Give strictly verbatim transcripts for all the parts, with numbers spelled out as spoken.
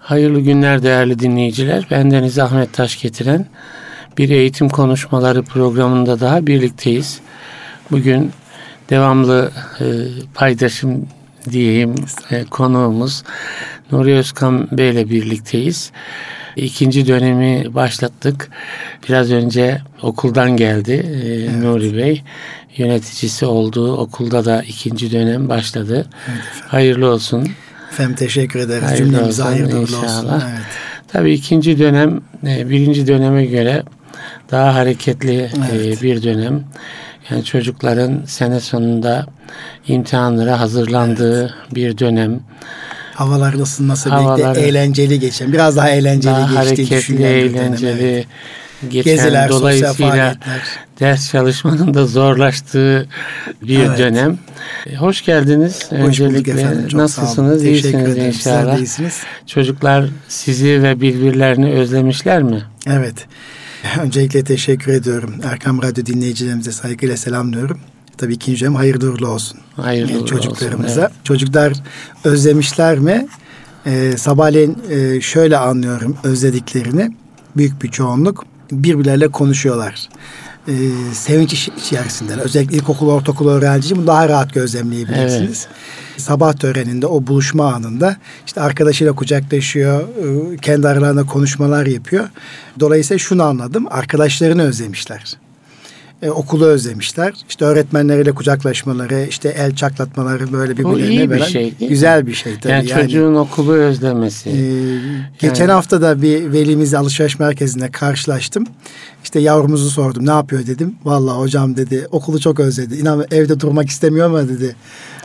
Hayırlı günler değerli dinleyiciler. Bendeniz Ahmet Taş getiren bir eğitim konuşmaları programında daha birlikteyiz. Bugün devamlı e, paydaşım diyeyim e, konuğumuz Nuri Özkan Bey ile birlikteyiz. İkinci dönemi başlattık. Biraz önce okuldan geldi e, evet. Nuri Bey. Yöneticisi olduğu okulda da ikinci dönem başladı. Evet, hayırlı olsun. Efendim teşekkür ederiz. Hayırlı Cümlemize olsun, hayırlı inşallah. olsun. Evet. Tabii ikinci dönem birinci döneme göre daha hareketli evet. bir dönem. Yani çocukların sene sonunda imtihanlara hazırlandığı evet. bir dönem. Havaların ısınması Havalar, birlikte eğlenceli geçen, biraz daha eğlenceli daha geçtiği hareketli, eğlenceli dönem, evet. geçen, geziler, dolayısıyla ders çalışmanın da zorlaştığı bir evet. dönem. Hoş geldiniz. Hoş öncelikle efendim, nasılsınız? İyisiniz inşallah. Çocuklar sizi ve birbirlerini özlemişler mi? Evet. Öncelikle teşekkür ediyorum. Erkam Radyo dinleyicilerimize saygıyla selamlıyorum. Tabii ikinci dönem hayırlı uğurlu olsun. Hayırlı yani uğurlu çocuklarımıza. olsun. Evet. Çocuklar özlemişler mi? Ee, sabahleyin e, şöyle anlıyorum özlediklerini. Büyük bir çoğunluk birbirleriyle konuşuyorlar. Ee, sevinç içerisinden. Özellikle ilkokul, ortaokul öğrencisi bunu daha rahat gözlemleyebilirsiniz. Evet. Sabah töreninde o buluşma anında işte arkadaşıyla kucaklaşıyor, kendi aralarında konuşmalar yapıyor. Dolayısıyla şunu anladım, arkadaşlarını özlemişler. Ee, okulu özlemişler. İşte öğretmenleriyle kucaklaşmaları, işte el çaklatmaları böyle birbirlerine veren şey, güzel bir şey tabii. Yani, yani çocuğun okulu özlemesi. E, geçen yani. hafta da bir velimizle alışveriş merkezinde karşılaştım. İşte yavrumuzu sordum, ne yapıyor dedim. Vallahi hocam dedi, okulu çok özledi. İnan evde durmak istemiyor ama dedi.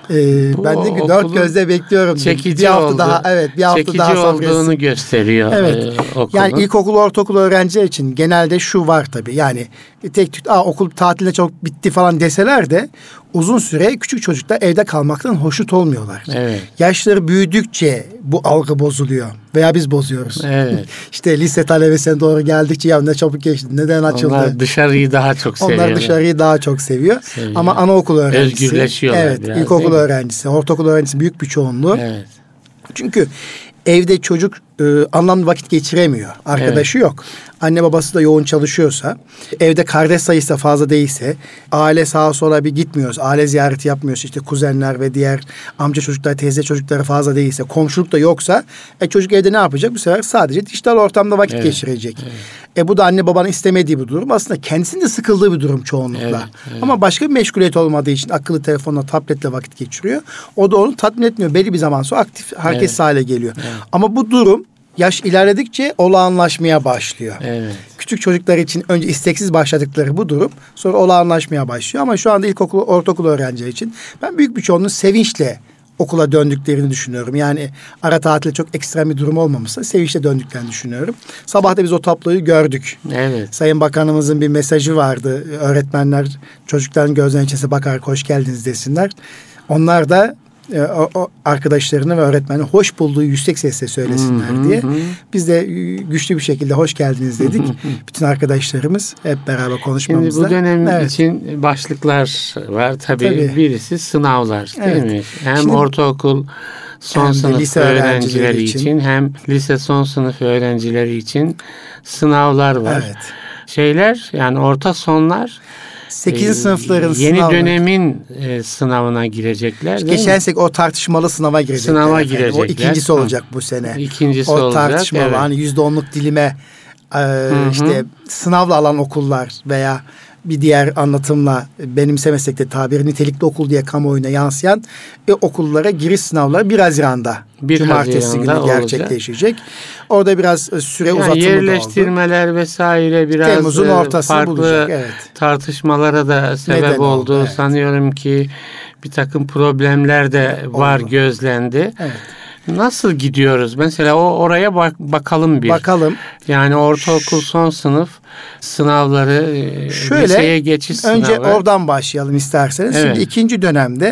Ee, ben de dört gözle bekliyorum. Çekici bir hafta oldu. daha evet bir hafta çekici daha olduğunu gösteriyor. Evet. E, yani ilkokul, ortaokul öğrenciler için genelde şu var tabii. Yani tek tük Aa, okul tatiline çok bitti falan deseler de uzun süre küçük çocuklar evde kalmaktan hoşnut olmuyorlar. Evet. Yaşları büyüdükçe bu algı bozuluyor veya biz bozuyoruz. Evet. İşte lise talebesine doğru geldikçe ya ne çabuk geçti, neden açıldı? Onlar dışarıyı daha çok seviyor. Onlar dışarıyı daha çok seviyor. seviyor. Ama anaokul öğrencisi. Özgürleşiyorlar evet, biraz. İlkokul öğrencisi, ortaokul öğrencisi büyük bir çoğunluğu. Evet. Çünkü evde çocuk e, anlamlı vakit geçiremiyor. Arkadaşı evet. yok. Anne babası da yoğun çalışıyorsa, evde kardeş sayısı da fazla değilse, aile sağa sola bir gitmiyorsa, aile ziyareti yapmıyorsa, işte kuzenler ve diğer amca çocukları, teyze çocukları fazla değilse, komşuluk da yoksa, e, çocuk evde ne yapacak? Bu sefer sadece dijital ortamda vakit evet. geçirecek. Evet. E bu da anne babanın istemediği bir durum. Aslında kendisinin de sıkıldığı bir durum çoğunlukla. Evet, evet. Ama başka bir meşguliyet olmadığı için akıllı telefonla, tabletle vakit geçiriyor. O da onu tatmin etmiyor. Belli bir zaman sonra aktif, herkes evet. hale geliyor. Evet. Ama bu durum yaş ilerledikçe olağanlaşmaya başlıyor. Evet. Küçük çocuklar için önce isteksiz başladıkları bu durum sonra olağanlaşmaya başlıyor. Ama şu anda ilkokul, ortaokul öğrencileri için ben büyük bir çoğunluğun sevinçle okula döndüklerini düşünüyorum. Yani ara tatilde çok ekstrem bir durum olmamışsa sevinçle döndüklerini düşünüyorum. Sabah da biz o tabloyu gördük. Evet. Sayın Bakanımızın bir mesajı vardı. Öğretmenler çocukların gözlerinin içine bakarak hoş geldiniz desinler. Onlar da O, o arkadaşlarını ve öğretmeni hoş bulduğu yüksek sesle söylesinler hı hı, diye. Hı. Biz de güçlü bir şekilde hoş geldiniz dedik. Bütün arkadaşlarımız hep beraber konuşmamızda. Şimdi bu dönem evet. için başlıklar var. Tabii, Tabii. birisi sınavlar değil evet. mi? Hem Şimdi, ortaokul son hem sınıf öğrencileri için. için hem lise son sınıf öğrencileri için sınavlar var. Evet. Şeyler yani orta sonlar sekizinci sınıfların yeni sınavı. dönemin e, sınavına girecekler. Geçen sene o tartışmalı sınava girecekler. Sınava girecekler. O ikincisi olacak bu sene. İkincisi o olacak. O tartışmalı evet. hani yüzde onluk dilime e, işte sınavla alan okullar veya bir diğer anlatımla benimsemesek de tabiri nitelikli okul diye kamuoyuna yansıyan e, okullara giriş sınavları bir Haziran'da bir Cumartesi günü gerçekleşecek. Olacak. Orada biraz süre yani uzatımı da oldu. Yerleştirmeler vesaire biraz Temmuz'un ortasını farklı bulacak, evet. tartışmalara da sebep Neden oldu. oldu. Evet. Sanıyorum ki bir takım problemler de var oldu. gözlendi. Evet. Nasıl gidiyoruz? Mesela o oraya bak, bakalım bir. Bakalım. Yani ortaokul son sınıf sınavları, şöyle, liseye geçiş sınavı. Önce oradan başlayalım isterseniz. Evet. Şimdi ikinci dönemde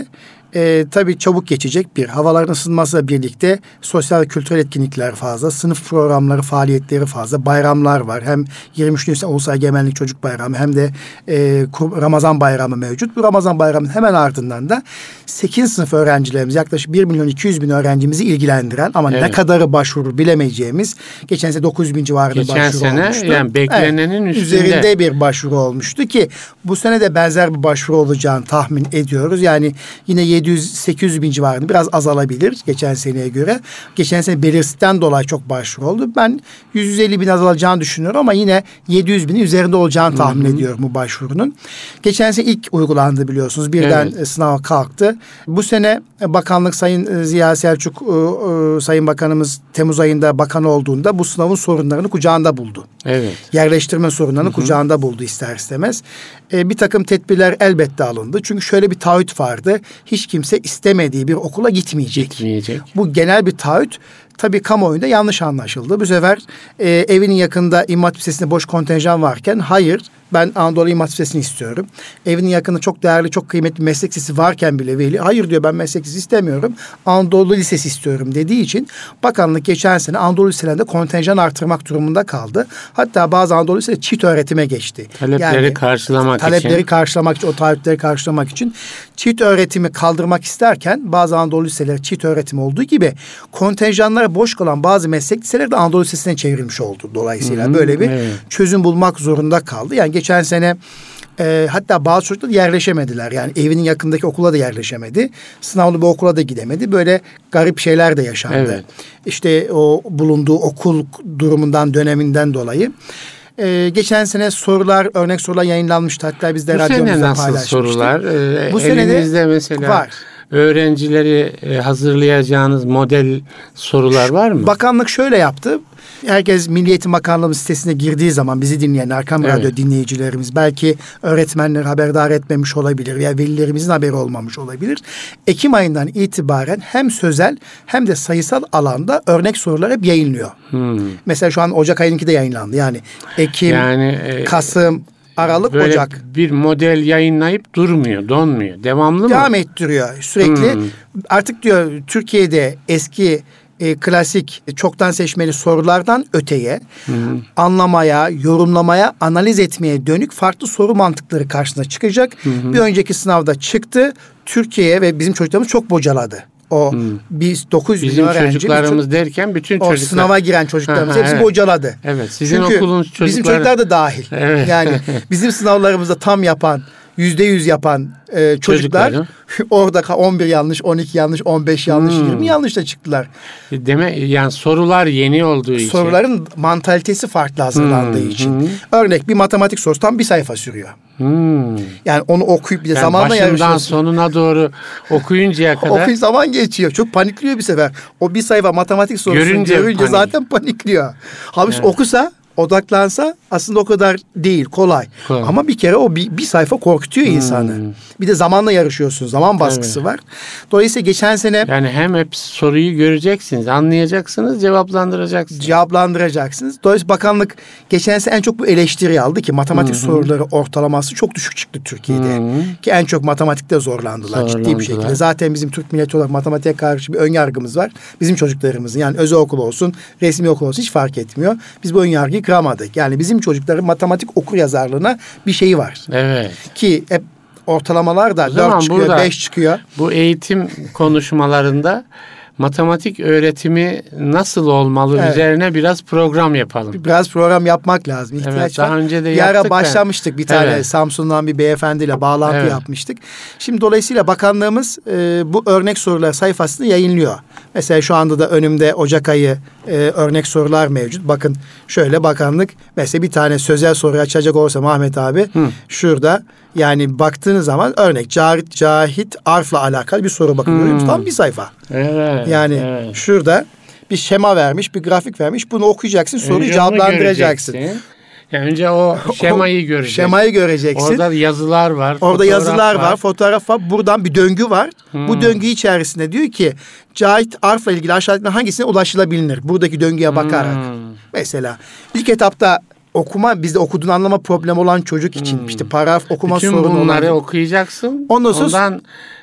E, tabii çabuk geçecek bir. Havaların ısınmasıyla birlikte sosyal ve kültürel etkinlikler fazla. Sınıf programları, faaliyetleri fazla. Bayramlar var. Hem yirmi üç Nisan Ulusal Egemenlik Çocuk Bayramı hem de e, Ramazan Bayramı mevcut. Bu Ramazan Bayramı'nın hemen ardından da sekizinci sınıf öğrencilerimiz, yaklaşık bir milyon iki yüz bin öğrencimizi ilgilendiren ama evet. ne kadarı başvuru bilemeyeceğimiz, geçen sene dokuz yüz bin civarında geçen başvuru sene, olmuştu. yani beklenenin evet, üstünde. Üzerinde bir başvuru olmuştu ki bu sene de benzer bir başvuru olacağını tahmin ediyoruz. Yani yine yedi yüz sekiz yüz bin civarında, biraz azalabilir geçen seneye göre. Geçen sene belirsizlikten dolayı çok başvuru oldu. Ben yüz yüz elli bin azalacağını düşünüyorum ama yine yedi yüz binin üzerinde olacağını tahmin Hı-hı. ediyorum bu başvurunun. Geçen sene ilk uygulandı biliyorsunuz. Birden evet. sınav kalktı. Bu sene bakanlık Sayın Ziya Selçuk, Sayın Bakanımız Temmuz ayında bakan olduğunda bu sınavın sorunlarını kucağında buldu. Evet. Yerleştirme sorunlarını Hı-hı. kucağında buldu ister istemez. Bir takım tedbirler elbette alındı. Çünkü şöyle bir taahhüt vardı. Hiç kimse istemediği bir okula gitmeyecek. Gitmeyecek. Bu genel bir taahhüt. Tabii kamuoyunda yanlış anlaşıldı. Bu sefer e, evinin yakında İmam Hatip Lisesi'nde boş kontenjan varken hayır, ben Anadolu İmam Hatip Lisesi'ni istiyorum. Evinin yakında çok değerli, çok kıymetli meslek lisesi varken bile veli hayır diyor, ben meslek lisesi istemiyorum. Anadolu Lisesi istiyorum dediği için bakanlık geçen sene Anadolu Liselerinde kontenjan artırmak durumunda kaldı. Hatta bazı Anadolu Liseleri çift öğretime geçti. Talepleri yani, karşılamak talepleri için. Talepleri karşılamak için, o taahhütleri karşılamak için çift öğretimi kaldırmak isterken bazı Anadolu Liseleri çift öğretim olduğu gibi kontenjanlara boş kalan bazı meslek liseleri de Anadolu Lisesi'ne çevrilmiş oldu. Dolayısıyla Hı-hı, böyle bir evet. çözüm bulmak zorunda kaldı. Yani geçen sene e, hatta bazı çocuklar yerleşemediler. Yani evinin yakındaki okula da yerleşemedi. Sınavlı bir okula da gidemedi. Böyle garip şeyler de yaşandı. Evet. İşte o bulunduğu okul durumundan, döneminden dolayı. Ee, geçen sene sorular, örnek sorular yayınlanmıştı. Hatta biz de Bu radyomuzda sene nasıl paylaşmıştık. sorular? Ee, Bu elinizde sene mesela var. Öğrencileri hazırlayacağınız model sorular var mı? Bakanlık şöyle yaptı. Herkes Milli Eğitim Bakanlığı sitesine girdiği zaman bizi dinleyen Erkam evet. Radyo dinleyicilerimiz, belki öğretmenler haberdar etmemiş olabilir veya velilerimizin haberi olmamış olabilir. Ekim ayından itibaren hem sözel hem de sayısal alanda örnek sorular hep yayınlıyor. Hmm. Mesela şu an Ocak ayınınki de yayınlandı. Yani Ekim, yani, e, Kasım, Aralık, böyle Ocak. Bir model yayınlayıp durmuyor, donmuyor. Devamlı mı? Devam ettiriyor sürekli. Hmm. Artık diyor Türkiye'de eski e, klasik çoktan seçmeli sorulardan öteye hmm. anlamaya, yorumlamaya, analiz etmeye dönük farklı soru mantıkları karşısına çıkacak. Hmm. Bir önceki sınavda çıktı. Türkiye ve bizim çocuklarımız çok bocaladı. O hmm. biz dokuz yüz bin öğrenci. Bizim çocuklarımız bütün, derken bütün çocuklar. O sınava giren çocuklarımız hepsi evet. bocaladı. Evet. Sizin Çünkü okulun çocukları. Bizim çocuklar da dahil. Evet. Yani bizim sınavlarımızda tam yapan, yüzde yüz yapan e, çocuklar orada on bir yanlış, on iki yanlış, on beş yanlış, hmm. yirmi yanlışla çıktılar. Demek yani sorular yeni olduğu için. Soruların mantalitesi farklı hazırlandığı hmm. için. Hmm. Örnek bir matematik sorusu tam bir sayfa sürüyor. Hmm. Yani onu okuyup bir de yani zamanla yarışıyorsun. Başından sonuna doğru okuyuncaya kadar. Okuyup zaman geçiyor. Çok panikliyor bir sefer. O bir sayfa matematik sorusunu görünce, görünce zaten panikliyor. Halbuki evet. okusa, odaklansa aslında o kadar değil, kolay. kolay. Ama bir kere o bir, bir sayfa korkutuyor hmm. insanı. Bir de zamanla yarışıyorsun. Zaman baskısı evet. var. Dolayısıyla geçen sene... Yani hem hep soruyu göreceksiniz, anlayacaksınız, cevaplandıracaksınız. Cevaplandıracaksınız. Dolayısıyla bakanlık geçen sene en çok bu eleştiri aldı ki matematik hmm. soruları ortalaması çok düşük çıktı Türkiye'de. Hmm. Ki en çok matematikte zorlandılar, zorlandılar ciddi bir şekilde. Zaten bizim Türk milleti olarak matematiğe karşı bir ön yargımız var. Bizim çocuklarımızın, yani özel okul olsun, resmi okul olsun hiç fark etmiyor. Biz bu ön yargıyı kıramadık. Yani bizim çocukların matematik okur yazarlığına bir şeyi var. Evet. Ki hep ortalamalar da dört çıkıyor, beş çıkıyor. Bu eğitim konuşmalarında matematik öğretimi nasıl olmalı evet. üzerine biraz program yapalım. Biraz program yapmak lazım. İhtiyaç evet, daha var. önce de bir yaptık. ara başlamıştık ben. bir tane evet. Samsun'dan bir beyefendiyle bağlantı evet. yapmıştık. Şimdi dolayısıyla bakanlığımız e, bu örnek sorular sayfasını yayınlıyor. Mesela şu anda da önümde Ocak ayı e, örnek sorular mevcut. Bakın şöyle bakanlık mesela bir tane sözel soruyu açacak olsa Ahmet abi Hı. şurada yani baktığınız zaman örnek Cahit, Cahit Arf'la alakalı bir soru bakın. Hmm. Tam bir sayfa. Evet. Yani evet. şurada bir şema vermiş, bir grafik vermiş. Bunu okuyacaksın, soruyu önce cevaplandıracaksın. Yani önce o şemayı göreceksin. Şemayı göreceksin. Orada yazılar var. Orada yazılar var. var, fotoğraf var. Buradan bir döngü var. Hmm. Bu döngü içerisinde diyor ki Cahit Arf'la ilgili aşağıdakilerden hangisine ulaşılabilir? Buradaki döngüye bakarak. Hmm. Mesela ilk etapta okuma, bizde okuduğunu anlama problemi olan çocuk için hmm. işte paragraf okuma bütün sorunu olan. Bütün bunları okuyacaksın. Ondan sonra ondan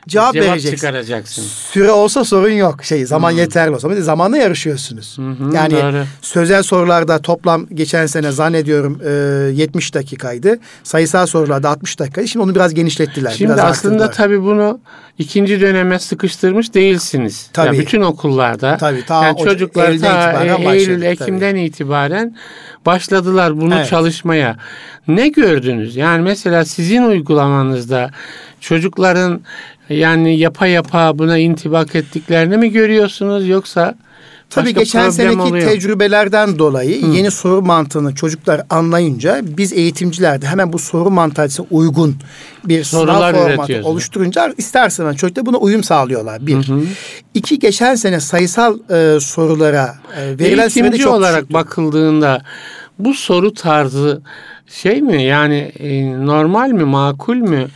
cevap, cevap vereceksin. çıkaracaksın. Süre olsa sorun yok. Şey zaman hmm. yeterli olsa. Bir de zamanla yarışıyorsunuz. Hı-hı, yani doğru. sözel sorularda toplam geçen sene zannediyorum e, yetmiş dakikaydı. Sayısal sorularda altmış dakikaydı. Şimdi onu biraz genişlettiler. Şimdi biraz aslında arttırdılar. tabii bunu ikinci döneme sıkıştırmış değilsiniz. Tabii. Ya bütün okullarda. Tabii. Ta yani çocuklar Eylül'den ta itibaren Eylül, başladık, Ekim'den tabii. itibaren başladılar bunu evet. çalışmaya. Ne gördünüz? Yani mesela sizin uygulamanızda çocukların yani yapa yapa buna intibak ettiklerini mi görüyorsunuz yoksa Tabii geçen seneki oluyor. tecrübelerden dolayı Hı. yeni soru mantığını çocuklar anlayınca biz eğitimciler de hemen bu soru mantalitesine uygun bir Sorular sınav formatı oluşturunca istersen çocuklar buna uyum sağlıyorlar. Bir. Hı hı. İki, geçen sene sayısal e, sorulara e, verilen sürede çok olarak düşüktü. bakıldığında bu soru tarzı şey mi yani e, normal mi, makul mü?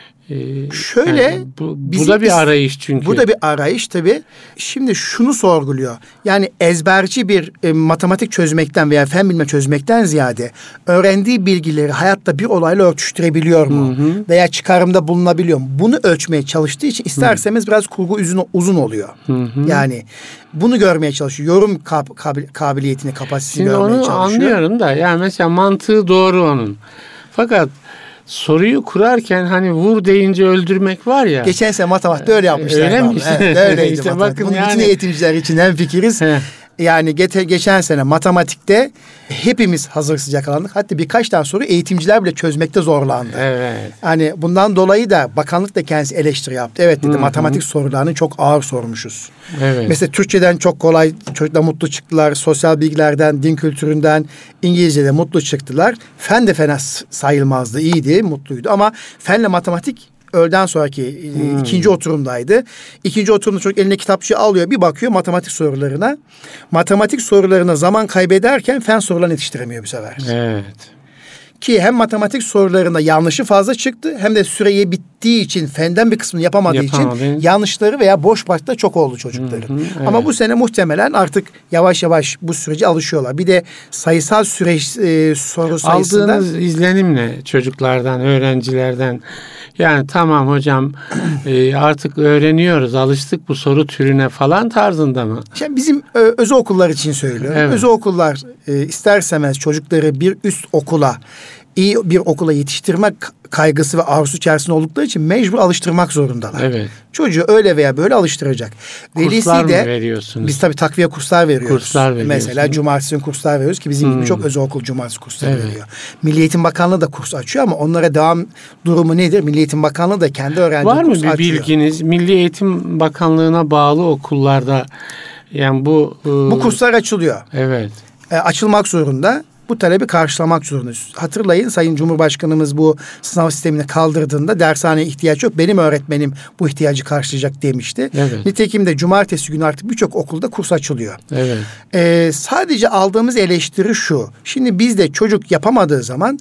Şöyle yani bu, bu da bir arayış çünkü. Bu da bir arayış tabii. Şimdi şunu sorguluyor. Yani ezberci bir e, matematik çözmekten veya fen bilme çözmekten ziyade öğrendiği bilgileri hayatta bir olayla örtüştürebiliyor mu? Hı hı. Veya çıkarımda bulunabiliyor mu? Bunu ölçmeye çalıştığı için isterseniz biraz kurgu uzun, uzun oluyor. Hı hı. Yani bunu görmeye çalışıyor. Yorum kab- kabil- kabiliyetini, kapasitesini Şimdi görmeye onu çalışıyor. Anlıyorum da yani mesela mantığı doğru onun. Fakat soruyu kurarken hani vur deyince öldürmek var ya. Geçen sene matematikte öyle yapmışlar. Öyle mi işte? Evet, öyleydi işte matematik. bakın Bunun yani... bütün eğitimciler için hemfikiriz. Yani ge- geçen sene matematikte hepimiz hazırsız yakalandık. Hatta birkaç tane soru eğitimciler bile çözmekte zorlandı. Evet. Hani bundan dolayı da bakanlık da kendisi eleştiri yaptı. Evet dedi, Hı-hı. matematik sorularını çok ağır sormuşuz. Evet. Mesela Türkçeden çok kolay, çocuklar mutlu çıktılar. Sosyal bilgilerden, din kültüründen, İngilizce'de mutlu çıktılar. Fen de fena sayılmazdı, iyiydi, mutluydu. Ama fenle matematik öğleden sonraki hmm. ikinci oturumdaydı. İkinci oturumda çocuk eline kitapçığı alıyor, bir bakıyor matematik sorularına. Matematik sorularına zaman kaybederken fen sorularını yetiştiremiyor bu sefer. Evet. Ki hem matematik sorularında yanlışı fazla çıktı hem de süreye bittiği için fenden bir kısmını yapamadığı Yapamadın. için yanlışları veya boş başta çok oldu çocukların. Hı hı, evet. Ama bu sene muhtemelen artık yavaş yavaş bu sürece alışıyorlar. Bir de sayısal süreç e, soru sayısından... Aldığınız izlenim ne çocuklardan, öğrencilerden? Yani tamam hocam e, artık öğreniyoruz, alıştık bu soru türüne falan tarzında mı? Şimdi bizim ö, özel okullar için söylüyorum. Evet. Özel okullar e, istersemez çocukları bir üst okula, iyi bir okula yetiştirmek kaygısı ve arzusu içerisinde oldukları için mecbur alıştırmak zorundalar. Evet. Çocuğu öyle veya böyle alıştıracak. Velisi kurslar de, mı veriyorsunuz? Biz tabii takviye kurslar veriyoruz. Kurslar veriyorsunuz. Mesela cumartesi kurslar veriyoruz ki bizim hmm. gibi çok özel okul cumartesi kursları evet. veriyor. Milli Eğitim Bakanlığı da kurs açıyor ama onlara devam durumu nedir? Milli Eğitim Bakanlığı da kendi öğrendiği kurs açıyor. Var mı bir açıyor. bilginiz? Milli Eğitim Bakanlığı'na bağlı okullarda yani bu... Bu kurslar açılıyor. Evet. E, açılmak zorunda. Bu talebi karşılamak zorundayız. Hatırlayın Sayın Cumhurbaşkanımız bu sınav sistemini kaldırdığında dershaneye ihtiyaç yok, benim öğretmenim bu ihtiyacı karşılayacak demişti. Evet. Nitekim de cumartesi günü artık birçok okulda kurs açılıyor. Evet. Ee, sadece aldığımız eleştiri şu. Şimdi biz de çocuk yapamadığı zaman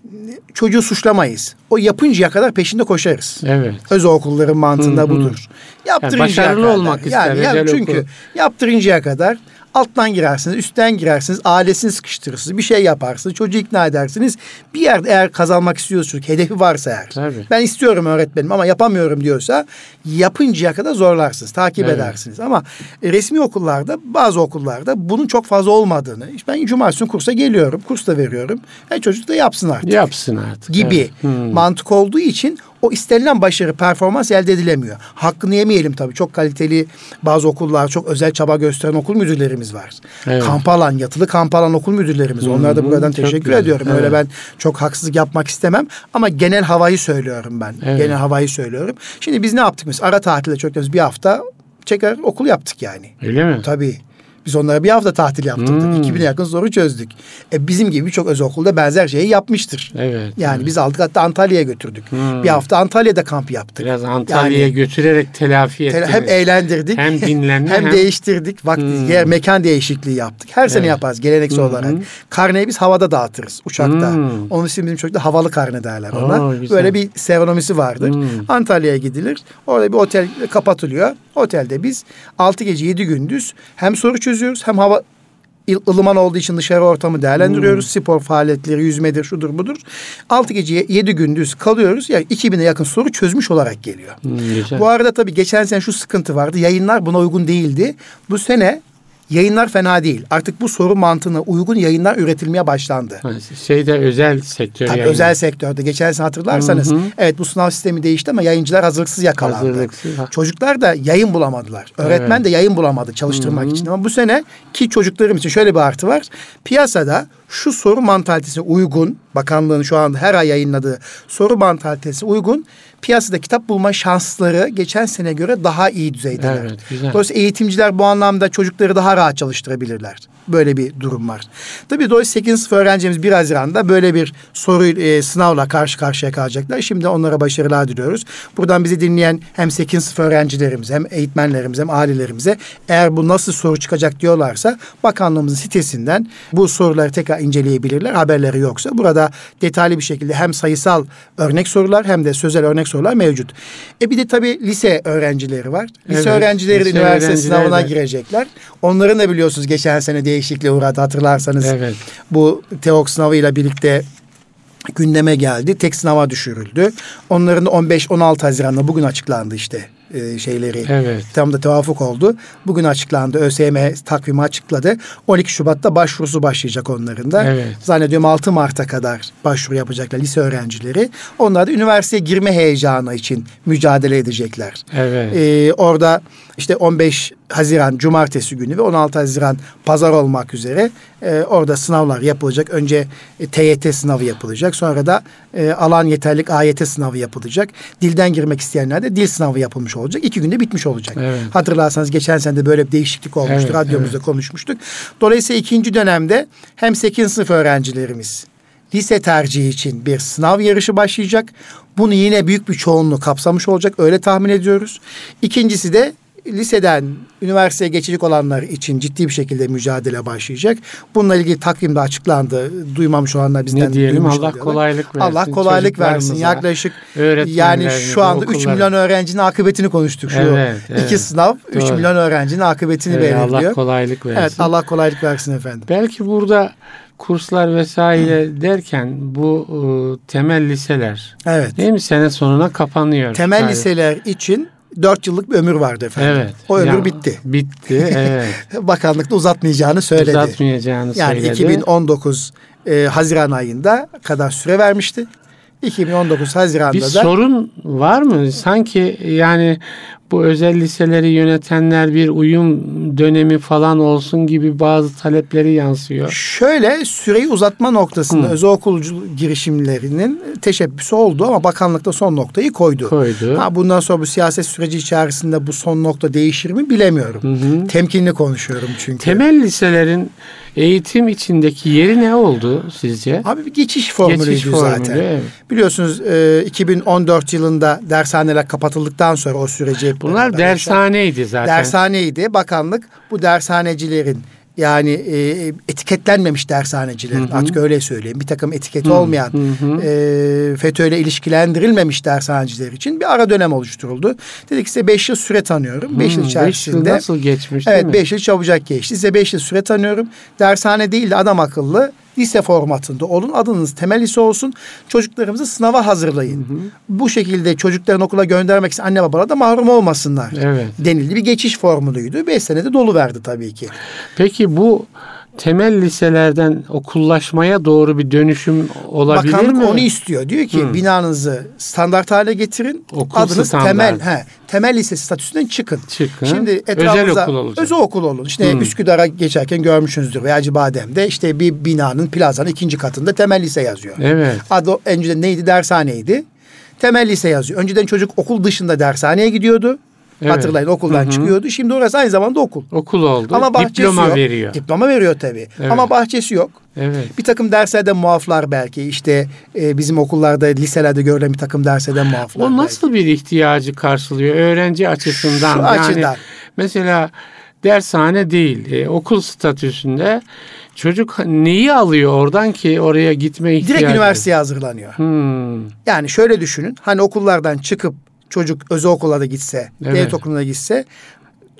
çocuğu suçlamayız. O yapıncaya kadar peşinde koşarız. Evet. Özel okulların mantığında Hı-hı. budur. Yaptırıncaya yani başarılı kadar. olmak ister. Yani, yani çünkü okul. yaptırıncaya kadar alttan girersiniz, üstten girersiniz, ailesini sıkıştırırsınız, bir şey yaparsınız, çocuğu ikna edersiniz. Bir yerde eğer kazanmak istiyorsunuz, hedefi varsa eğer. Tabii. Ben istiyorum öğretmenim ama yapamıyorum diyorsa yapıncaya kadar zorlarsınız, takip evet. edersiniz. Ama resmi okullarda, bazı okullarda bunun çok fazla olmadığını, işte ben cumartesi kursa geliyorum, kurs da veriyorum. Yani çocuk da yapsın artık. Yapsın artık. Gibi evet. hmm. mantık olduğu için o istenilen başarı, performans elde edilemiyor. Hakkını yemeyelim tabii. Çok kaliteli bazı okullar, çok özel çaba gösteren okul müdürlerimiz var. Evet. Kamp alan, yatılı kamp alan okul müdürlerimiz. Hı-hı. Onlara da buradan çok teşekkür güzel. ediyorum. Evet. Öyle ben çok haksızlık yapmak istemem. Ama genel havayı söylüyorum ben. Evet. Genel havayı söylüyorum. Şimdi biz ne yaptık mesela? Ara tatilde çocuklarımız bir hafta çeker okul yaptık yani. Öyle mi? Tabii. Biz onlara bir hafta tatil yaptırdık. Hmm. iki bine yakın soru çözdük. E bizim gibi birçok özel okulda benzer şeyi yapmıştır. Evet. Yani evet. biz aldık hatta Antalya'ya götürdük. Hmm. Bir hafta Antalya'da kamp yaptık. Biraz Antalya'ya yani, götürerek telafi ettiniz. Hem eğlendirdik. Hem dinlenme. hem, hem değiştirdik. Vakti, hmm. yer, mekan değişikliği yaptık. Her evet. sene yaparız geleneksel hmm. olarak. Karneyi biz havada dağıtırız. Uçakta. Hmm. Onun için bizim çocuklar havalı karne derler ona. Oo, böyle bir seremonisi vardır. Hmm. Antalya'ya gidilir. Orada bir otel kapatılıyor. Otelde biz altı gece yedi gündüz hem soru çözüyoruz hem hava ılıman olduğu için dışarı ortamı değerlendiriyoruz. Hmm. Spor faaliyetleri, yüzmedir, şudur budur. altı gece yedi gündüz kalıyoruz. Yani iki bine yakın soru çözmüş olarak geliyor. Hmm, bu arada tabii geçen sene şu sıkıntı vardı. Yayınlar buna uygun değildi. Bu sene yayınlar fena değil. Artık bu soru mantığına uygun yayınlar üretilmeye başlandı. Şeyde özel sektör. Tabii yayınlar. Özel sektörde. Geçen sene hatırlarsanız, hı hı, evet bu sınav sistemi değişti ama yayıncılar hazırlıksız yakalandı. Hazırlıksız. Çocuklar da yayın bulamadılar. Öğretmen evet. de yayın bulamadı çalıştırmak, hı hı, için. Ama bu sene ki çocuklarım için şöyle bir artı var. Piyasada şu soru mantalitesine uygun, bakanlığın şu anda her ay yayınladığı soru mantalitesi uygun, piyasada kitap bulma şansları geçen sene göre daha iyi düzeydeler. Evet, güzel. Dolayısıyla eğitimciler bu anlamda çocukları daha rahat çalıştırabilirler. Böyle bir durum var. Tabii dolayısıyla sekizinci sınıf öğrencimiz bir Haziran'da böyle bir soru e, sınavla karşı karşıya kalacaklar. Şimdi onlara başarılar diliyoruz. Buradan bizi dinleyen hem sekizinci sınıf öğrencilerimiz, hem eğitmenlerimiz, hem ailelerimize eğer bu nasıl soru çıkacak diyorlarsa bakanlığımızın sitesinden bu soruları tekrar inceleyebilirler. Haberleri yoksa burada detaylı bir şekilde hem sayısal örnek sorular hem de sözel örnek sorular mevcut. E bir de tabii lise öğrencileri var. Lise evet, öğrencileri lise üniversite sınavına de girecekler. Onların da biliyorsunuz geçen sene değişikliğe uğradı hatırlarsanız. Evet. Bu TEOK sınavıyla birlikte gündeme geldi. Tek sınava düşürüldü. Onların da on beş on altı Haziran'da bugün açıklandı işte e, şeyleri. Evet. Tam da tevafuk oldu. Bugün açıklandı. ÖSYM takvimi açıkladı. on iki Şubat'ta başvurusu başlayacak onların da. Evet. Zannediyorum altı Mart'a kadar başvuru yapacaklar lise öğrencileri. Onlar da üniversiteye girme heyecanı için mücadele edecekler. Evet. E, orada işte on beş Haziran Cumartesi günü ve on altı Haziran Pazar olmak üzere e, orada sınavlar yapılacak. Önce e, T Y T sınavı yapılacak. Sonra da e, alan yeterlik A Y T sınavı yapılacak. Dilden girmek isteyenler de dil sınavı yapılmış olacak. İki günde bitmiş olacak. Evet. Hatırlarsanız geçen sene de böyle bir değişiklik olmuştu. Evet, radyomuzda evet. konuşmuştuk. Dolayısıyla ikinci dönemde hem sekizinci sınıf öğrencilerimiz lise tercihi için bir sınav yarışı başlayacak. Bunu yine büyük bir çoğunluğu kapsamış olacak. Öyle tahmin ediyoruz. İkincisi de liseden üniversiteye geçecek olanlar için ciddi bir şekilde mücadele başlayacak. Bununla ilgili takvim de açıklandı. Duymamış olanlar bizden ne diyelim Allah oluyorlar. kolaylık versin. Allah kolaylık versin. Yaklaşık yani şu anda üç milyon öğrencinin akıbetini konuştuk. Şu evet, evet. iki sınav üç milyon öğrencinin akıbetini evet, belirliyor. Allah kolaylık versin. Evet, Allah kolaylık versin efendim. Belki burada kurslar vesaire Hı. derken bu e, temel liseler evet. değil mi sene sonuna kapanıyor. Temel yani. liseler için dört yıllık bir ömür vardı efendim. Evet. O ömür ya, bitti. Bitti, evet. Bakanlık da uzatmayacağını söyledi. Uzatmayacağını yani söyledi. Yani iki bin on dokuz e, Haziran ayında kadar süre vermişti. iki bin on dokuz Haziran'da bir da... Bir sorun var mı? Sanki yani bu özel liseleri yönetenler bir uyum dönemi falan olsun gibi bazı talepleri yansıyor. Şöyle süreyi uzatma noktasında Hı. özel okulcu girişimlerinin teşebbüsü oldu ama bakanlık da son noktayı koydu. Koydu. Ha, bundan sonra bu siyaset süreci içerisinde bu son nokta değişir mi bilemiyorum. Hı hı. Temkinli konuşuyorum çünkü. Temel liselerin eğitim içindeki yeri ne oldu sizce? Abi bir geçiş formülüydü geçiş formülü, zaten. Evet. Biliyorsunuz e, iki bin on dört yılında dershaneler kapatıldıktan sonra o süreci bunlar dershaneydi zaten. Dershaneydi. Bakanlık bu dershanecilerin yani e, etiketlenmemiş dershanecilerin hı hı. artık öyle söyleyeyim. Bir takım etiketi hı. olmayan hı hı. E, FETÖ'yle ilişkilendirilmemiş dershaneciler için bir ara dönem oluşturuldu. Dedik size beş yıl süre tanıyorum. beş yıl içerisinde. beş yıl nasıl geçmiş evet, değil mi? beş yıl çabucak geçti. Size beş yıl süre tanıyorum. Dershane değil de adam akıllı lise formatında olun. Adınız temel lise olsun. Çocuklarımızı sınava hazırlayın. Hı hı. Bu şekilde çocuklarını okula göndermek için anne babalar da mahrum olmasınlar. Evet. Denildi. Bir geçiş formülüydü. Beş senede dolu verdi tabii ki. Peki bu temel liselerden okullaşmaya doğru bir dönüşüm olabilir Bakanlık mi? Bakanlık onu istiyor. Diyor ki Hı. binanızı standart hale getirin. Okul adınız standart. temel he, temel lise statüsünden çıkın. Çıkın. Şimdi etrafınızda özel okul olacak. Özel okul olun. İşte Hı. Üsküdar'a geçerken görmüşsünüzdür veya Acıbadem'de işte bir binanın plazanın ikinci katında temel lise yazıyor. Evet. Adı önceden neydi? Dershaneydi. Temel lise yazıyor. Önceden çocuk okul dışında dershaneye gidiyordu. Evet. Hatırlayın okuldan Hı-hı. çıkıyordu. Şimdi orası aynı zamanda okul. Okul oldu. Ama bahçesi Diploma yok. veriyor. Diploma veriyor tabii. Evet. Ama bahçesi yok. Evet. Bir takım derslerde muaflar belki. İşte e, bizim okullarda, liselerde görülen bir takım derslerde muaflar. O nasıl belki. bir ihtiyacı karşılıyor öğrenci açısından? Şu yani açıdan. Mesela dershane değil, e, okul statüsünde çocuk neyi alıyor oradan ki oraya gitme ihtiyacı? Direkt üniversiteye hazırlanıyor. Hmm. Yani şöyle düşünün. Hani okullardan çıkıp çocuk özel okula da gitse, evet. devlet okuluna gitse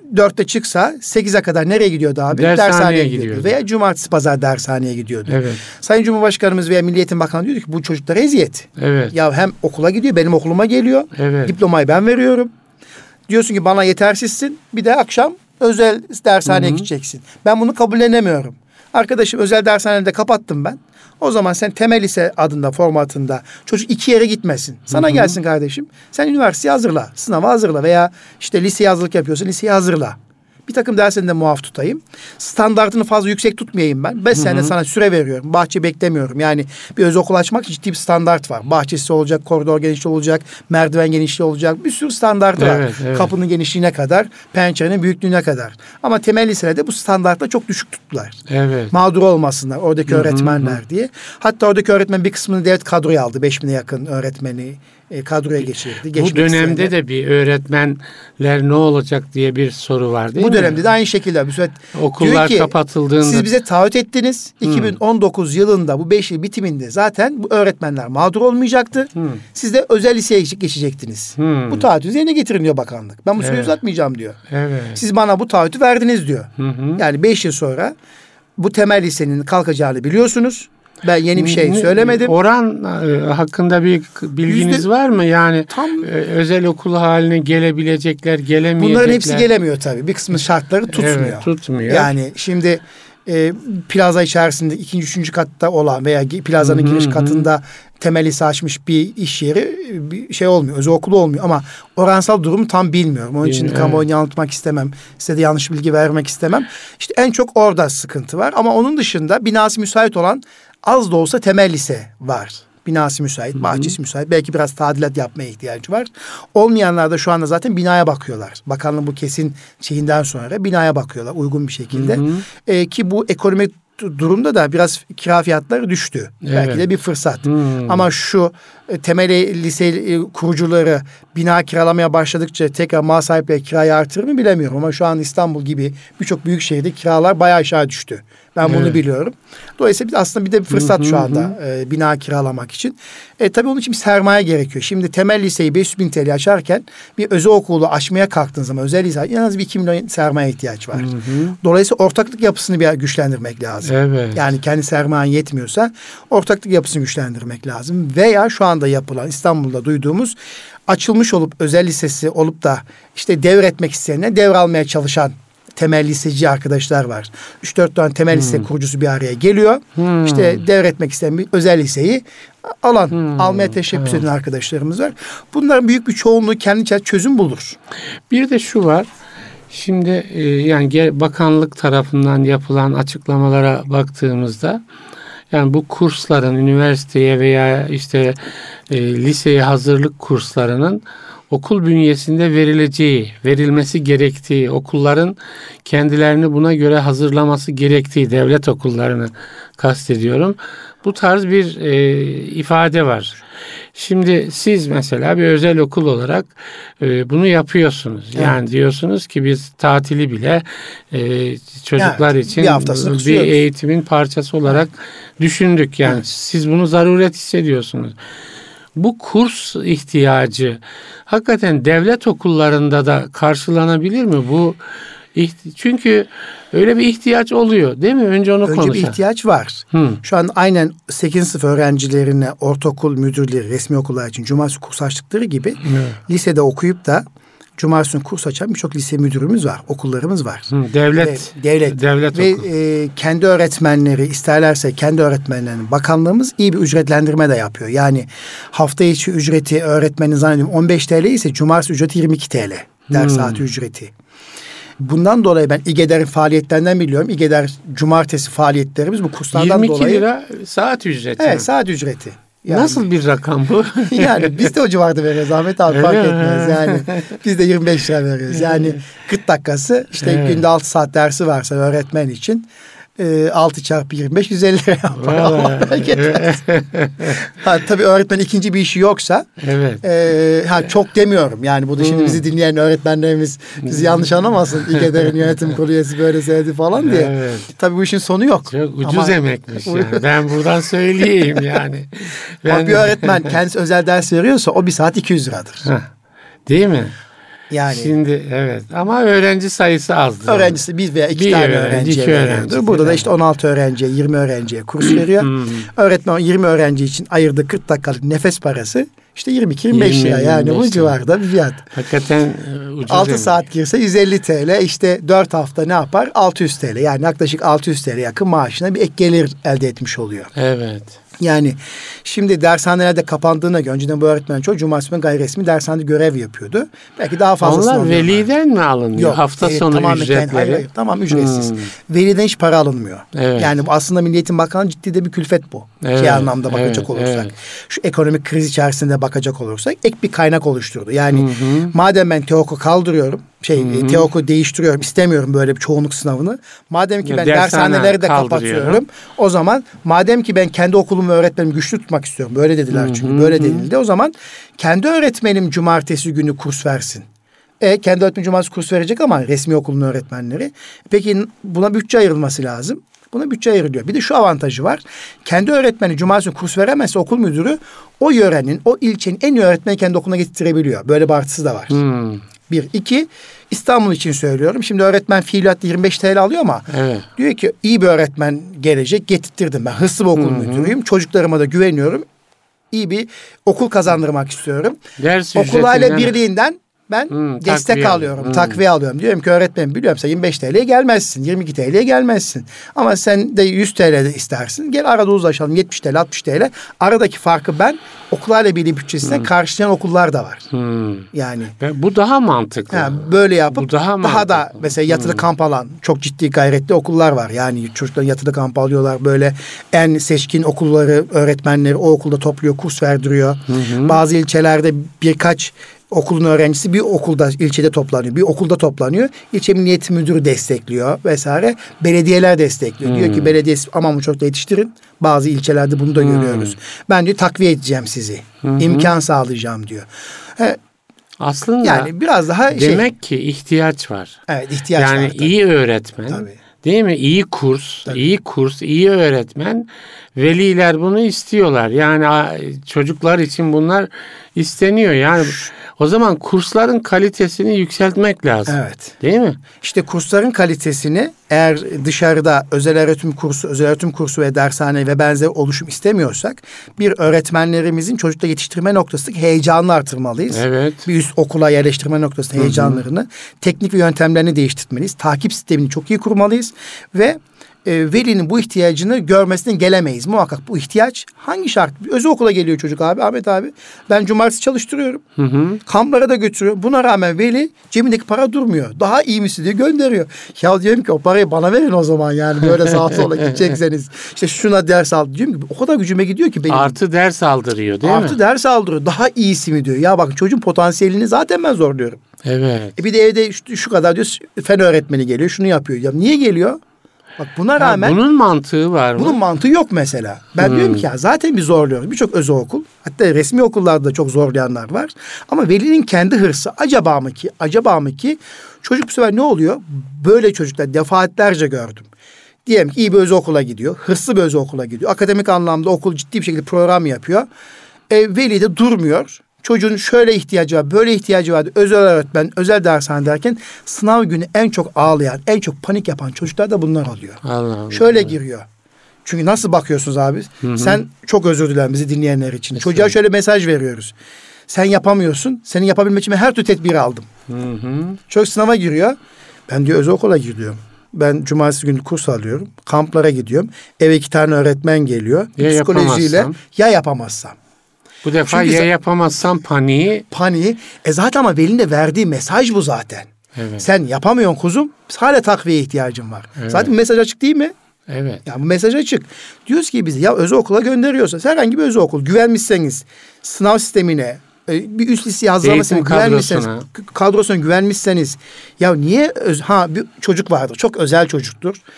dörtte çıksa sekize kadar nereye gidiyordu abi? Dershaneye, dershaneye gidiyordu. gidiyordu. Veya cumartesi pazar dershaneye gidiyordu. Evet. Sayın Cumhurbaşkanımız veya Milli Eğitim Bakanı diyordu ki bu çocuklara eziyet. Evet. Ya hem okula gidiyor, benim okuluma geliyor. Evet. Diplomayı ben veriyorum. Diyorsun ki bana yetersizsin. Bir de akşam özel dershaneye Hı-hı. gideceksin. Ben bunu kabullenemiyorum. Arkadaşım özel dershanede kapattım ben. O zaman sen temel lise adında formatında çocuk iki yere gitmesin. Sana Hı-hı. gelsin kardeşim. Sen üniversiteye hazırla, sınava hazırla veya işte liseye hazırlık yapıyorsan liseye hazırla. Bir takım derslerinde muaf tutayım. Standartını fazla yüksek tutmayayım ben. Beş sene sana süre veriyorum. Bahçe beklemiyorum. Yani bir özel okul açmak için ciddi bir standart var. Bahçesi olacak, koridor genişliği olacak, merdiven genişliği olacak. Bir sürü standartı evet, var. Evet. Kapının genişliğine kadar, pencerenin büyüklüğüne kadar. Ama temel lisede bu standartla çok düşük tuttular. Evet. Mağdur olmasınlar oradaki Hı hı, öğretmenler hı. diye. Hatta oradaki öğretmen bir kısmını devlet kadroya aldı. Beş bine yakın öğretmeni e, kadroya geçirdi. Bu dönemde de bir öğretmenler ne olacak diye bir soru var değil Bu mi? dönemde de aynı şekilde. Okullar diyor ki, kapatıldığında. siz bize taahhüt ettiniz. Hmm. iki bin on dokuz yılında bu beş yıl bitiminde zaten bu öğretmenler mağdur olmayacaktı. Hmm. Siz de özel liseye geçecektiniz. Hmm. Bu taahhütü yerine getirin diyor bakanlık. Ben bu süreyi evet. uzatmayacağım diyor. Evet. Siz bana bu taahhütü verdiniz diyor. Hı hı. Yani beş yıl sonra bu temel lisenin kalkacağını biliyorsunuz. Ben yeni bir şey söylemedim. Oran e, hakkında bir bilginiz Yüzde, var mı? Yani tam e, özel okul haline gelebilecekler, gelemeyecekler. Bunların hepsi gelemiyor tabii. Bir kısmı şartları tutmuyor. Evet, tutmuyor. Yani şimdi e, plaza içerisinde ikinci, üçüncü katta olan veya plazanın giriş katında temel lise açmış bir iş yeri bir şey olmuyor. Özel okulu olmuyor ama oransal durumu tam bilmiyorum. Onun için evet. kamuoyunu yanıltmak istemem. Size de yanlış bilgi vermek istemem. İşte en çok orada sıkıntı var. Ama onun dışında binası müsait olan az da olsa temel lise var. Binası müsait, bahçesi Hı-hı. müsait. Belki biraz tadilat yapmaya ihtiyacı var. Olmayanlar da şu anda zaten binaya bakıyorlar. Bakanlığın bu kesin şeyinden sonra binaya bakıyorlar uygun bir şekilde. Ee, ki bu ekonomik durumda da biraz kira fiyatları düştü. Evet. Belki de bir fırsat. Hmm. Ama şu e, temel lise e, kurucuları bina kiralamaya başladıkça tekrar mal sahipleri kirayı artırır mı bilemiyorum. Ama şu an İstanbul gibi birçok büyük şehirde kiralar bayağı aşağı düştü. Ben evet. bunu biliyorum. Dolayısıyla aslında bir de bir fırsat şu anda e, bina kiralamak için. E, tabii onun için bir sermaye gerekiyor. Şimdi temel liseyi beş yüz bin T L açarken bir özel okulu açmaya kalktığınız zaman özel lise en az bir iki milyon sermaye ihtiyaç var. Hı hı. Dolayısıyla ortaklık yapısını bir güçlendirmek lazım. Evet. Yani kendi sermayen yetmiyorsa ortaklık yapısını güçlendirmek lazım. Veya şu anda yapılan İstanbul'da duyduğumuz açılmış olup özel lisesi olup da işte devretmek isteyenler devralmaya çalışan temel liseci arkadaşlar var. Üç dört tane temel hmm. lise kurucusu bir araya geliyor. Hmm. İşte devretmek isteyen bir özel liseyi alan, hmm. almaya teşebbüs eden arkadaşlarımız var. Bunların büyük bir çoğunluğu kendi içerisinde çözüm bulur. Bir de şu var. Şimdi e, yani bakanlık tarafından yapılan açıklamalara baktığımızda yani bu kursların üniversiteye veya işte e, liseye hazırlık kurslarının okul bünyesinde verileceği, verilmesi gerektiği, okulların kendilerini buna göre hazırlaması gerektiği, devlet okullarını kastediyorum. Bu tarz bir e, ifade var. Şimdi siz mesela bir özel okul olarak e, bunu yapıyorsunuz. Evet. Yani diyorsunuz ki biz tatili bile e, çocuklar evet, için bir, bir eğitimin parçası olarak düşündük. Yani evet. siz bunu zaruret hissediyorsunuz. Bu kurs ihtiyacı hakikaten devlet okullarında da karşılanabilir mi? Bu çünkü öyle bir ihtiyaç oluyor değil mi? Önce onu konuşalım. Önce bir ihtiyaç var. Hı. Şu an aynen sekizinci sınıf öğrencilerine ortaokul müdürleri resmi okullar için cumartesi kurs açtıkları gibi Hı. lisede okuyup da cumartesi kurs açan birçok lise müdürümüz var, okullarımız var. Hı, devlet, Ve, devlet, devlet ve e, kendi öğretmenleri isterlerse kendi öğretmenlerinin bakanlığımız iyi bir ücretlendirme de yapıyor. Yani hafta içi ücreti öğretmenin zannediyorum on beş T L ise cumartesi ücreti yirmi iki T L ders hmm. saati ücreti. Bundan dolayı ben İGEDER'in faaliyetlerinden biliyorum. İGEDER cumartesi faaliyetlerimiz bu kurslardan dolayı. dolayı. yirmi iki lira saat ücreti. Evet, saat ücreti. Yani, nasıl bir rakam bu? Yani biz de o civarda veriyoruz Ahmet abi, fark etmez. Yani biz de yirmi beş lira veriyoruz. Yani kırk dakikası işte evet. günde altı saat dersi varsa öğretmen için altı çarpı yirmi beş yüz elli lira yapar. Allah bereket versin. Ha, tabii öğretmen ikinci bir işi yoksa evet. e, ha, çok demiyorum. Yani bu da şimdi hmm. bizi dinleyen öğretmenlerimiz bizi yanlış anlamasın. İGEDER'in yönetim kurulu üyesi böyle söyledi falan diye. Evet. Tabii bu işin sonu yok. Çok ucuz ama, emekmiş yani. Ben buradan söyleyeyim yani. Ben... Ama bir öğretmen kendisi özel ders veriyorsa o bir saat iki yüz liradır. Heh. Değil mi? Yani şimdi evet ama öğrenci sayısı azdır. Öğrencisi bir veya iki bir tane öğrenci, öğrenciye iki veriyordu. öğrenci Burada da falan. işte on altı öğrenciye, yirmi öğrenciye kurs veriyor. Öğretmen yirmi öğrenci için ayırdığı kırk dakikalık nefes parası işte yirmi iki yirmi beş lira, yani bu civarda bir fiyat. Hakikaten e, ucuz. altı emek. saat girse yüz elli TL, işte dört hafta ne yapar? altı yüz TL. Yani yaklaşık altı yüz TL yakın maaşına bir ek gelir elde etmiş oluyor. Evet. Yani şimdi dershanelerde kapandığına göre, önceden bu öğretmen çoğu cumartesi günü gayri resmi dershanede görev yapıyordu. Belki daha fazlasını Onlar alıyorlar. veliden mi alınıyor? Yok, Hafta evet, sonu tamamen ücretleri. kendi- hayır, hayır, tamam ücretsiz. Hmm. Veliden hiç para alınmıyor. Evet. Yani bu aslında Milli Eğitim Bakanlığı ciddi de bir külfet bu. Evet, Şey anlamda bakacak evet, olursak. evet. Şu ekonomik kriz içerisinde bakacak olursak ek bir kaynak oluşturdu. Yani madem ben TEOK'u kaldırıyorum, şey TEOK'u değiştiriyorum, istemiyorum böyle bir çoğunluk sınavını. Madem ki Ya ben dershane dershaneleri de kaldırıyorum. kapatıyorum. O zaman madem ki ben kendi okulumu ve öğretmenimi güçlü tutmak istiyorum. Böyle dediler çünkü. Böyle denildi. O zaman kendi öğretmenim cumartesi günü kurs versin. E, kendi öğretmeni cumartesi kurs verecek ama resmi okulun öğretmenleri. Peki buna bütçe ayrılması lazım. Buna bütçe ayrılıyor. Bir de şu avantajı var. Kendi öğretmeni cumartesi kurs veremezse okul müdürü o yörenin, o ilçenin en iyi öğretmeni kendi okuluna getirebiliyor. Böyle bir artısı da var. Hmm. Bir. iki İstanbul için söylüyorum. Şimdi öğretmen fiiliyatta yirmi beş TL alıyor ama Evet. diyor ki iyi bir öğretmen gelecek, getirttirdim. Ben hırslı bir okul müdürüyüm. Çocuklarıma da güveniyorum. İyi bir okul kazandırmak istiyorum. Ders Okul aile ücretinden- birliğinden ben Hmm, destek takviye alıyorum, Hmm. takviye alıyorum. Diyorum ki öğretmenim biliyorum sen yirmi beş TL'ye gelmezsin, yirmi iki TL'ye gelmezsin. Ama sen de yüz TL'de istersin. Gel arada uzlaşalım yetmiş TL, altmış TL. Aradaki farkı ben okul aile birliği bütçesinden Hmm. karşılayan okullar da var. Hmm. Yani Ve bu daha mantıklı. ha, böyle yapıp Bu daha daha, da mantıklı. mesela yatılı kamp alan çok ciddi gayretli okullar var. Yani çocukların yatılı kamp alıyorlar. Böyle en seçkin okulları, öğretmenleri o okulda topluyor, kurs verdiriyor. Bazı ilçelerde birkaç okulun öğrencisi bir okulda, ilçede toplanıyor. Bir okulda toplanıyor. İlçe Milli Eğitim Müdürü destekliyor vesaire. Belediyeler destekliyor. Diyor ki belediyesi aman bu çocukla yetiştirin. Bazı ilçelerde bunu da görüyoruz. Ben diyor takviye edeceğim sizi. İmkan sağlayacağım diyor. He, Aslında yani biraz daha şey. demek ki ihtiyaç var. Evet ihtiyaç yani var. tabii. iyi öğretmen, Tabii. değil mi? İyi kurs, Tabii. iyi kurs, iyi öğretmen. Veliler bunu istiyorlar. Yani a- çocuklar için bunlar isteniyor. Yani o zaman kursların kalitesini yükseltmek lazım. Evet. Değil mi? İşte kursların kalitesini eğer dışarıda özel öğretim kursu, özel öğretim kursu ve dershane ve benzer oluşum istemiyorsak bir öğretmenlerimizin çocukla yetiştirme noktasındaki heyecanını artırmalıyız. Evet. Bir üst okula yerleştirme noktasında heyecanlarını, teknik ve yöntemlerini değiştirmeliyiz. Takip sistemini çok iyi kurmalıyız ve e, velinin bu ihtiyacını görmesinden gelemeyiz. Muhakkak bu ihtiyaç hangi şart? Özel okula geliyor çocuk abi, Ahmet abi. Ben cumartesi çalıştırıyorum. Hı hı. Kamplara da götürüyor. Buna rağmen veli cebindeki para durmuyor. Daha iyi misi diye gönderiyor. Ya diyorum ki o parayı bana verin o zaman yani böyle sağa sola gidecekseniz. İşte şuna ders al. Diyorum ki o kadar gücüme gidiyor ki benim. Artı ders aldırıyor değil Artı mi? ders aldırıyor. Daha iyisi mi diyor. Ya bak çocuğun potansiyelini zaten ben zorluyorum. Evet. E bir de evde şu, şu kadar diyor fen öğretmeni geliyor. Şunu yapıyor. Ya niye geliyor? Bak buna Ha, rağmen bunun mantığı var mı? bunun mantığı yok mesela. Ben Hmm. diyorum ki ya zaten bir zorluyoruz. Birçok özel okul, hatta resmi okullarda da çok zorlayanlar var. Ama velinin kendi hırsı acaba mı ki, acaba mı ki çocuk bu sefer ne oluyor? Böyle çocuklar defaatlerce gördüm. Diyelim ki iyi bir özel okula gidiyor. Hırslı bir özel okula gidiyor. Akademik anlamda okul ciddi bir şekilde program yapıyor. E, veli de durmuyor. Çocuğun şöyle ihtiyacı var, böyle ihtiyacı var. Özel öğretmen, özel dershane derken sınav günü en çok ağlayan, en çok panik yapan çocuklar da bunlar oluyor. Allah Allah. Şöyle giriyor. Çünkü nasıl bakıyorsunuz abi? Hı hı. Sen çok özür dilerim bizi dinleyenler için. Çocuğa şöyle mesaj veriyoruz. Sen yapamıyorsun. Senin yapabilmek için ben her türlü tedbiri aldım. Hı hı. Çocuk sınava giriyor. Ben diyor özel okula gidiyorum. Ben cumartesi günü kurs alıyorum. Kamplara gidiyorum. Eve iki tane öğretmen geliyor. Ya Psikolojiyle yapamazsam? ya yapamazsam. Bu defa Çünkü ya za- yapamazsam paniği. Paniği. E zaten ama velinin de verdiği mesaj bu zaten. Evet. Sen yapamıyorsun kuzum. Hala takviye ihtiyacın var. Evet. Zaten mesaj açık değil mi? Evet. Ya bu mesaj açık. Diyoruz ki bizi ya özel okula gönderiyorsa herhangi bir özel okul güvenmişseniz sınav sistemine e, bir üst lise hazırlamasına Eğitim güvenmişseniz kadrosuna. k- kadrosuna güvenmişseniz ya niye öz- ha bir çocuk vardır çok özel çocuktur.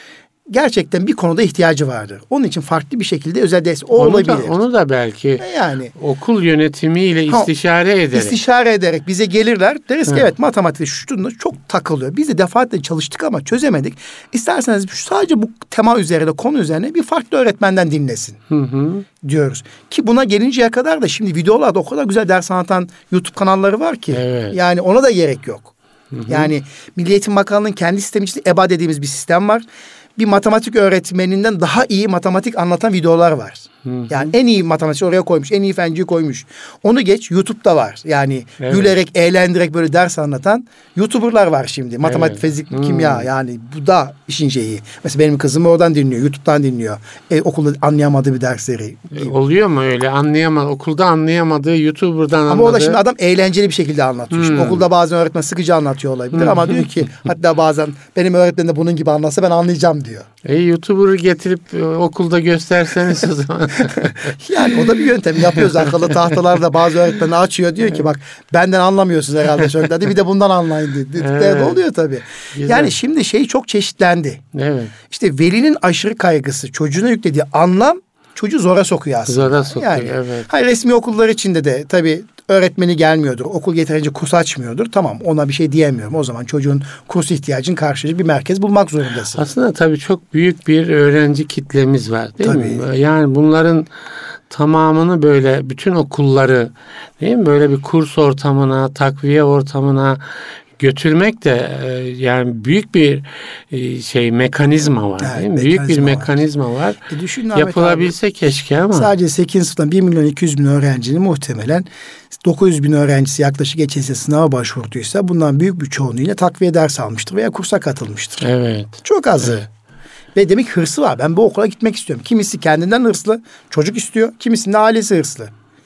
gerçekten bir konuda ihtiyacı vardır. Onun için farklı bir şekilde özel ders o onu olabilir. Da, onu da belki yani okul yönetimiyle istişare ha, ederek. İstişare ederek bize gelirler. Deriz ki Hı. evet matematikte şutunda çok takılıyor. Biz de defaatle çalıştık ama çözemedik. İsterseniz sadece bu tema üzerine, konu üzerine bir farklı öğretmenden dinlesin. Hı hı. diyoruz. Ki buna gelinceye kadar da şimdi videolarda o kadar güzel ders anlatan YouTube kanalları var ki. Evet. Yani ona da gerek yok. Hı hı. Yani Milli Eğitim Bakanlığı'nın kendi sistemi içinde E B A dediğimiz bir sistem var. Bir matematik öğretmeninden daha iyi matematik anlatan videolar var. Hı hı. Yani en iyi matematik oraya koymuş, en iyi fenciyi koymuş. Onu geç, YouTube'da var. Yani evet. gülerek, eğlendirerek böyle ders anlatan YouTuber'lar var şimdi. Matematik, evet. fizik, hmm. kimya, yani bu da işin şeyi. Mesela benim kızım oradan dinliyor, YouTube'dan dinliyor. E, okulda anlayamadığı bir dersleri. E, oluyor mu öyle? Anlayamadı, okulda anlayamadığı YouTuber'dan anladığı. Ama o da şimdi adam eğlenceli bir şekilde anlatıyor. Hmm. Şimdi okulda bazen öğretmen sıkıcı anlatıyor olabilir hmm. ama diyor ki hatta bazen benim öğretmenim de bunun gibi anlatsa ben anlayacağım diyor. E, YouTuber'ı getirip e, okulda gösterseniz o zaman. Yani o da bir yöntem. Yapıyoruz akıllı tahtalarda bazı öğretmenler açıyor diyor ki bak benden anlamıyorsunuz herhalde çocuklar. Bir de bundan anlayın diyor. Evet. De oluyor tabii. Güzel. Yani şimdi şey çok çeşitlendi. Evet. İşte velinin aşırı kaygısı çocuğuna yüklediği anlam çocuğu zora sokuyor aslında. Zora sokuyor yani, evet. Hayır, resmi okullar içinde de tabii öğretmeni gelmiyordur. Okul yeterince kurs açmıyordur. Tamam, ona bir şey diyemiyorum. O zaman çocuğun kurs ihtiyacını karşılayacak bir merkez bulmak zorundasın. Aslında tabii çok büyük bir öğrenci kitlemiz var değil tabii. mi? Yani bunların tamamını böyle bütün okulları değil mi? Böyle bir kurs ortamına, takviye ortamına götürmek de yani büyük bir şey mekanizma var evet, değil mi? Büyük bir mekanizma var. var. E düşün, yapılabilse abi, keşke ama. Sadece sekizinci sınıftan bir milyon iki yüz bin öğrencinin muhtemelen dokuz yüz bin öğrencisi yaklaşık geçen sene sınava başvurduysa bundan büyük bir çoğunluğuyla takviye ders almıştır veya kursa katılmıştır. Evet. Çok azı. Evet. Ve demek hırsı var. Ben bu okula gitmek istiyorum. Kimisi kendinden hırslı, çocuk istiyor. Kimisinin ailesi hırslı.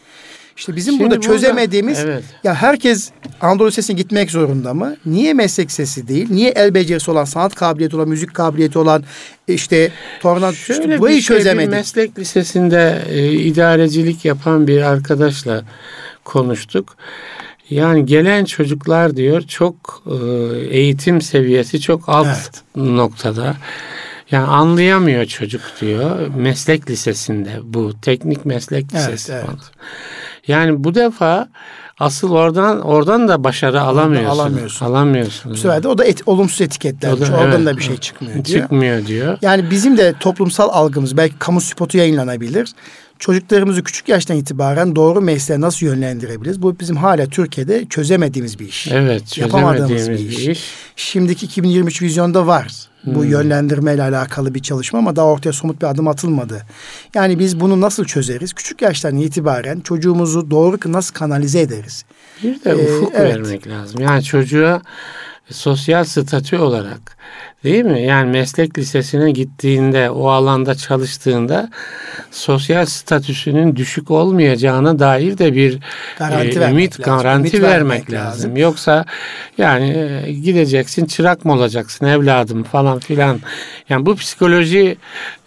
İşte bizim Şimdi burada çözemediğimiz burada, evet. ya herkes Anadolu Lisesi'ne gitmek zorunda mı? Niye meslek lisesi değil? Niye el becerisi olan, sanat kabiliyeti olan, müzik kabiliyeti olan işte tornat işte burayı şey, çözemedik. Bir meslek lisesinde e, idarecilik yapan bir arkadaşla konuştuk. Yani gelen çocuklar diyor çok e, eğitim seviyesi çok alt evet. noktada. Yani anlayamıyor çocuk diyor. Meslek lisesinde bu teknik meslek lisesi evet, falan. Evet. Yani bu defa asıl oradan oradan da başarı alamıyorsun. Alamıyorsun. Alamıyorsun. Bu sefer de o da et, olumsuz etiketlenmiş. Oradan evet, da bir şey çıkmıyor diyor. Çıkmıyor diyor. Yani bizim de toplumsal algımız belki kamu spotu yayınlanabilir. Çocuklarımızı küçük yaştan itibaren doğru mesleğe nasıl yönlendirebiliriz? Bu bizim hala Türkiye'de çözemediğimiz bir iş. Evet, çözemediğimiz bir iş. bir iş. Şimdiki iki bin yirmi üç vizyonda var. Bu hmm. yönlendirmeyle alakalı bir çalışma ama daha ortaya somut bir adım atılmadı. Yani biz bunu nasıl çözeriz? Küçük yaştan itibaren çocuğumuzu doğru nasıl kanalize ederiz? Bir de ufuk ee, evet. vermek lazım. Yani çocuğa sosyal statü olarak değil mi? Yani meslek lisesine gittiğinde, o alanda çalıştığında sosyal statüsünün düşük olmayacağına dair de bir garanti e, ümit, lazım. garanti ümit vermek, vermek lazım. lazım. Yoksa yani e, gideceksin, çırak mı olacaksın evladım falan filan. Yani bu psikoloji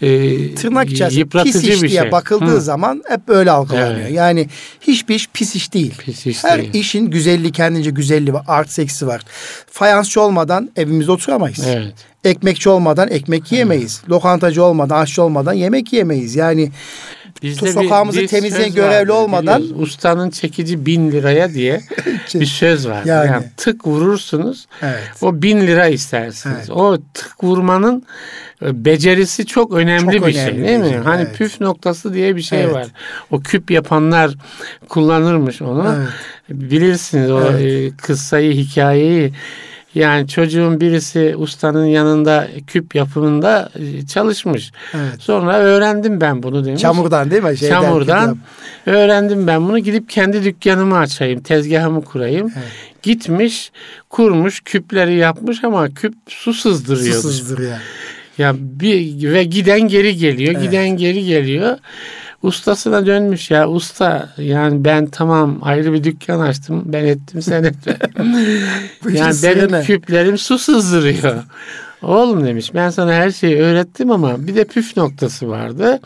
e, tırnak içerisinde yıpratıcı pis iş bir diye şey. bakıldığı Hı. zaman hep böyle algılanıyor. Evet. Yani hiçbir iş pis iş değil. Pis iş Her değil. işin güzelliği, kendince güzelliği var, artı eksi var. Fayansçı olmadan evimizde oturamayız. Evet. Ekmekçi olmadan ekmek yiyemeyiz. Evet. Lokantacı olmadan, aşçı olmadan yemek yemeyiz. Yani Bizde sokağımızı bir, bir temizleyen görevli vardı, olmadan. Ustanın çekici bin liraya diye bir söz var. Yani. yani tık vurursunuz. Evet. O bin lira istersiniz. Evet. O tık vurmanın becerisi çok önemli çok bir önemli şey değil mi? Şey. Hani evet. püf noktası diye bir şey evet. var. O küp yapanlar kullanırmış onu. Evet. Bilirsiniz o evet. kıssayı, hikayeyi. Yani çocuğun birisi ustanın yanında küp yapımında çalışmış. Evet. Sonra öğrendim ben bunu demiş. Çamurdan değil mi? Şeyden, Çamurdan öğrendim ben bunu. Gidip kendi dükkanımı açayım, tezgahımı kurayım. Evet. Gitmiş, kurmuş, küpleri yapmış ama küp su sızdırıyor. Su sızdırıyor. Ya bir ve giden geri geliyor, evet. giden geri geliyor. Ustasına dönmüş ya usta yani ben tamam ayrı bir dükkan açtım ben ettim sen et. Yani benim ne? Küplerim su sızdırıyor. Oğlum demiş ben sana her şeyi öğrettim ama bir de püf noktası vardı.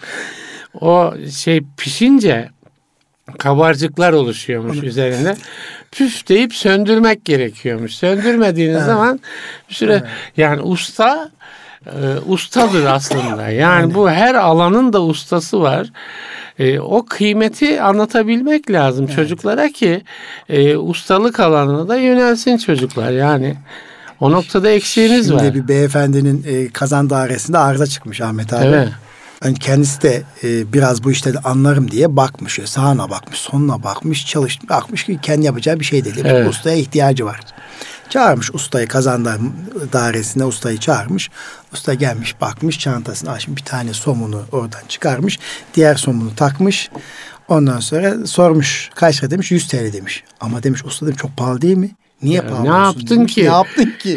O şey pişince kabarcıklar oluşuyormuş Onu... üzerinde. Püf deyip söndürmek gerekiyormuş. Söndürmediğiniz evet. zaman bir süre evet. yani usta e, ustadır aslında. Yani Aynen. bu her alanın da ustası var. E, o kıymeti anlatabilmek lazım evet. çocuklara ki e, ustalık alanına da yönelsin çocuklar. Yani o noktada eksiğiniz Şimdi var. Şimdi bir beyefendinin e, kazan dairesinde arıza çıkmış Ahmet abi. Evet. Yani kendisi de e, biraz bu işte de anlarım diye bakmış. Sağına bakmış, sonuna bakmış, çalışmış. Bakmış ki kendi yapacağı bir şey değil. Evet. Ustaya ihtiyacı var. Çağırmış ustayı, kazan dairesine ustayı çağırmış. Usta gelmiş, bakmış, çantasını açmış. Bir tane somunu oradan çıkarmış. Diğer somunu takmış. Ondan sonra sormuş. Kaç lira demiş? yüz T L demiş. Ama demiş usta demiş çok pahalı değil mi? Niye ya, pahalı ne olsun yaptın demiş. ki? Ne yaptın ki?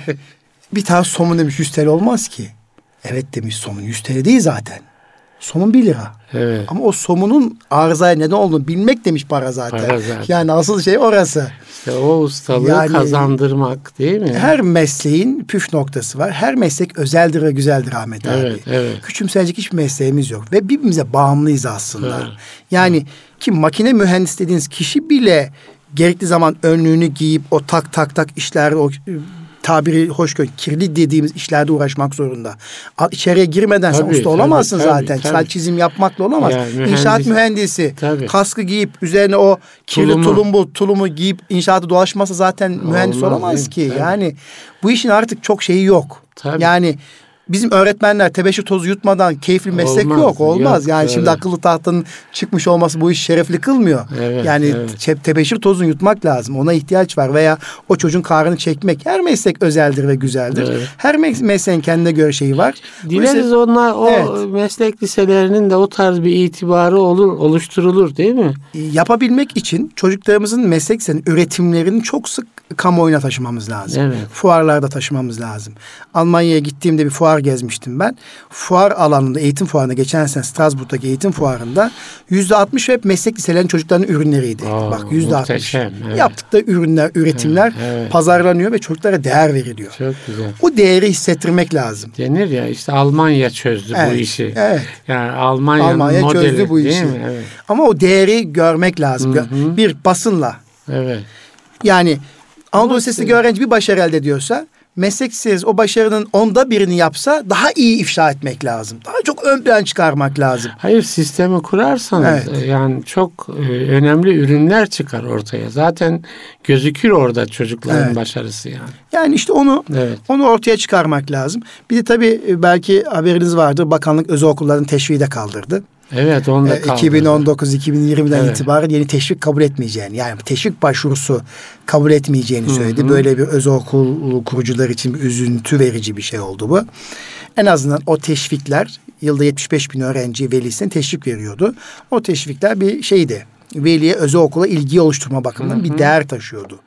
Bir tane somun demiş yüz T L olmaz ki. Evet demiş somun yüz T L değil zaten. Somun bir lira. Evet. Ama o somunun arızaya neden olduğunu bilmek demiş para zaten. Para zaten. Yani asıl şey orası. İşte o ustalığı yani, kazandırmak değil mi? Her mesleğin püf noktası var. Her meslek özeldir ve güzeldir Ahmet evet, abi. Evet. Küçümseyecek hiçbir mesleğimiz yok. Ve birbirimize bağımlıyız aslında. Evet. Yani evet. ki makine mühendisi dediğiniz kişi bile gerekli zaman önlüğünü giyip o tak tak tak işlerde o tabiri hoş gör, kirli dediğimiz işlerde uğraşmak zorunda. İçeriye girmeden tabii, sen usta olamazsın tabii, zaten. Tabii. Sadece çizim yapmakla olamaz. Yani, mühendis, İnşaat mühendisi tabii. kaskı giyip üzerine o kirli tulumu, tulumu, tulumu giyip inşaatı dolaşmasa zaten mühendis olmaz, olamaz ki. Tabii. Yani bu işin artık çok şeyi yok. Tabii. Yani bizim öğretmenler tebeşir tozu yutmadan keyifli meslek olmaz, yok. Olmaz. Yok, yani öyle. Şimdi akıllı tahtanın çıkmış olması bu işi şerefli kılmıyor. Evet, yani evet. tebeşir tozunu yutmak lazım. Ona ihtiyaç var veya o çocuğun kahrını çekmek. Her meslek özeldir ve güzeldir. Evet. Her mesleğin kendine göre şeyi var. Dileriz onlar o evet. meslek liselerinin de o tarz bir itibarı olur, oluşturulur değil mi? Yapabilmek için çocuklarımızın meslek liselerinin üretimlerini çok sık kamuoyuna taşımamız lazım. Evet. Fuarlarda taşımamız lazım. Almanya'ya gittiğimde bir fuar gezmiştim ben. Fuar alanında, eğitim fuarında geçen sene Strasbourg'daki eğitim fuarında yüzde altmış hep meslek liselerinin çocuklarının ürünleriydi. Oo, bak yüzde altmış. Evet. Yaptıkları ürünler, üretimler evet, evet. pazarlanıyor ve çocuklara değer veriliyor. Çok güzel. O değeri hissettirmek lazım. Denir ya işte Almanya çözdü evet, bu işi. Evet. Yani Almanya'nın Almanya modeli çözdü bu işi. Evet. Ama o değeri görmek lazım. Hı hı. Bir basınla. Evet. Yani Anadolu Lisesi'ndeki öğrenci bir başarı elde ediyorsa meslek lisesi o başarının onda birini yapsa daha iyi ifşa etmek lazım. Daha çok ön plan çıkarmak lazım. Hayır sistemi kurarsanız evet. yani çok önemli ürünler çıkar ortaya. Zaten gözükür orada çocukların evet. başarısı yani. Yani işte onu evet. onu ortaya çıkarmak lazım. Bir de tabii belki haberiniz vardır. Bakanlık özel okulların teşviği de kaldırdı. Evet onu da kaldırdı. iki bin on dokuz iki bin yirmiden evet. itibaren yeni teşvik kabul etmeyeceğini yani teşvik başvurusu kabul etmeyeceğini söyledi. Hı hı. Böyle bir özel okul kurucular için bir üzüntü verici bir şey oldu bu. En azından o teşvikler yılda yetmiş beş bin öğrenci velisine teşvik veriyordu. O teşvikler bir şeydi. Veliye özel okula ilgi oluşturma bakımından hı hı. bir değer taşıyordu.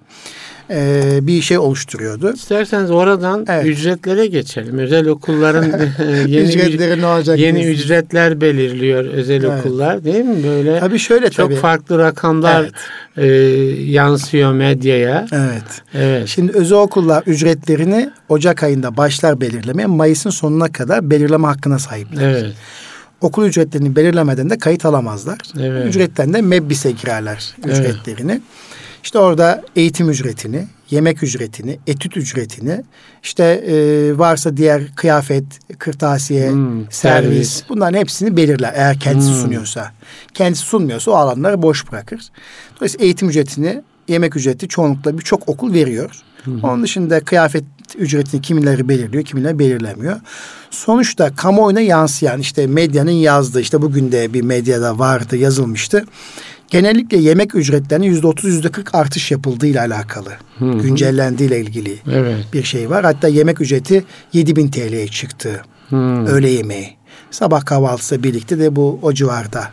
Ee, bir şey oluşturuyordu. İsterseniz oradan evet. ücretlere geçelim. Özel okulların yeni, ücretleri ne olacak yeni diyorsun? Ücretler belirliyor özel evet. okullar değil mi? Böyle tabii şöyle çok tabii. farklı rakamlar evet. e, yansıyor medyaya. Evet. Evet. Şimdi özel okullar ücretlerini Ocak ayında başlar belirlemeye, Mayıs'ın sonuna kadar belirleme hakkına sahipler. Evet. Okul ücretlerini belirlemeden de kayıt alamazlar. Evet. Ücretten de mebbise girerler ücretlerini. Evet. İşte orada eğitim ücretini, yemek ücretini, etüt ücretini, işte e, varsa diğer kıyafet, kırtasiye, hmm, servis, servis bunların hepsini belirler eğer kendisi hmm. sunuyorsa. Kendisi sunmuyorsa o alanları boş bırakır. Dolayısıyla eğitim ücretini, yemek ücreti çoğunlukla birçok okul veriyor. Hmm. Onun dışında kıyafet ücretini kimileri belirliyor, kimileri belirlemiyor. Sonuçta kamuoyuna yansıyan işte medyanın yazdığı, işte bugün de bir medyada vardı, yazılmıştı. Genellikle yemek ücretlerinin yüzde otuz, yüzde kırk artış yapıldığıyla alakalı. Hı hı. Güncellendiğiyle ilgili evet. bir şey var. Hatta yemek ücreti yedi bin T L'ye çıktı. Hı. Öğle yemeği. Sabah kahvaltısı birlikte de bu o civarda.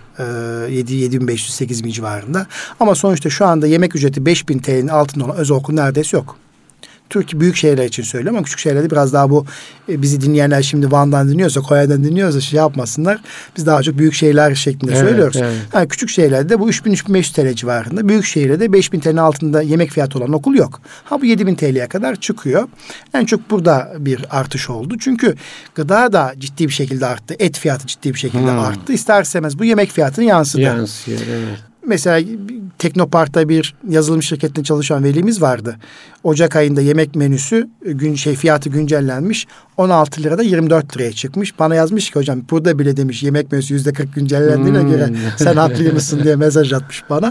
yedi bin beş yüz sekiz bin civarında. Ama sonuçta şu anda yemek ücreti beş bin T L'nin altında olan özel okul neredeyse yok. Türkiye büyük şehirler için söylüyorum ama küçük şehirlerde biraz daha bu e, bizi dinleyenler şimdi Van'dan dinliyorsa, Konya'dan dinliyorsa şey yapmasınlar. Biz daha çok büyük şehirler şeklinde evet, söylüyoruz. Evet. Yani küçük şehirlerde bu üç bin üç bin beş yüz T L civarında. Büyük şehirde beş bin T L'nin altında yemek fiyatı olan okul yok. Ha bu yedi bin T L'ye kadar çıkıyor. En çok burada bir artış oldu. Çünkü gıda da ciddi bir şekilde arttı. Et fiyatı ciddi bir şekilde hmm. arttı. İster istemez bu yemek fiyatını yansıdı. Yansıyor evet. mesela Teknopark'ta bir yazılım şirketinde çalışan velimiz vardı. Ocak ayında yemek menüsü gün şey fiyatı güncellenmiş. on altı lirada yirmi dört liraya çıkmış. Bana yazmış ki hocam burada bile demiş yemek menüsü yüzde kırk güncellendiğine hmm. göre sen haklıymışsın diye mesaj atmış bana.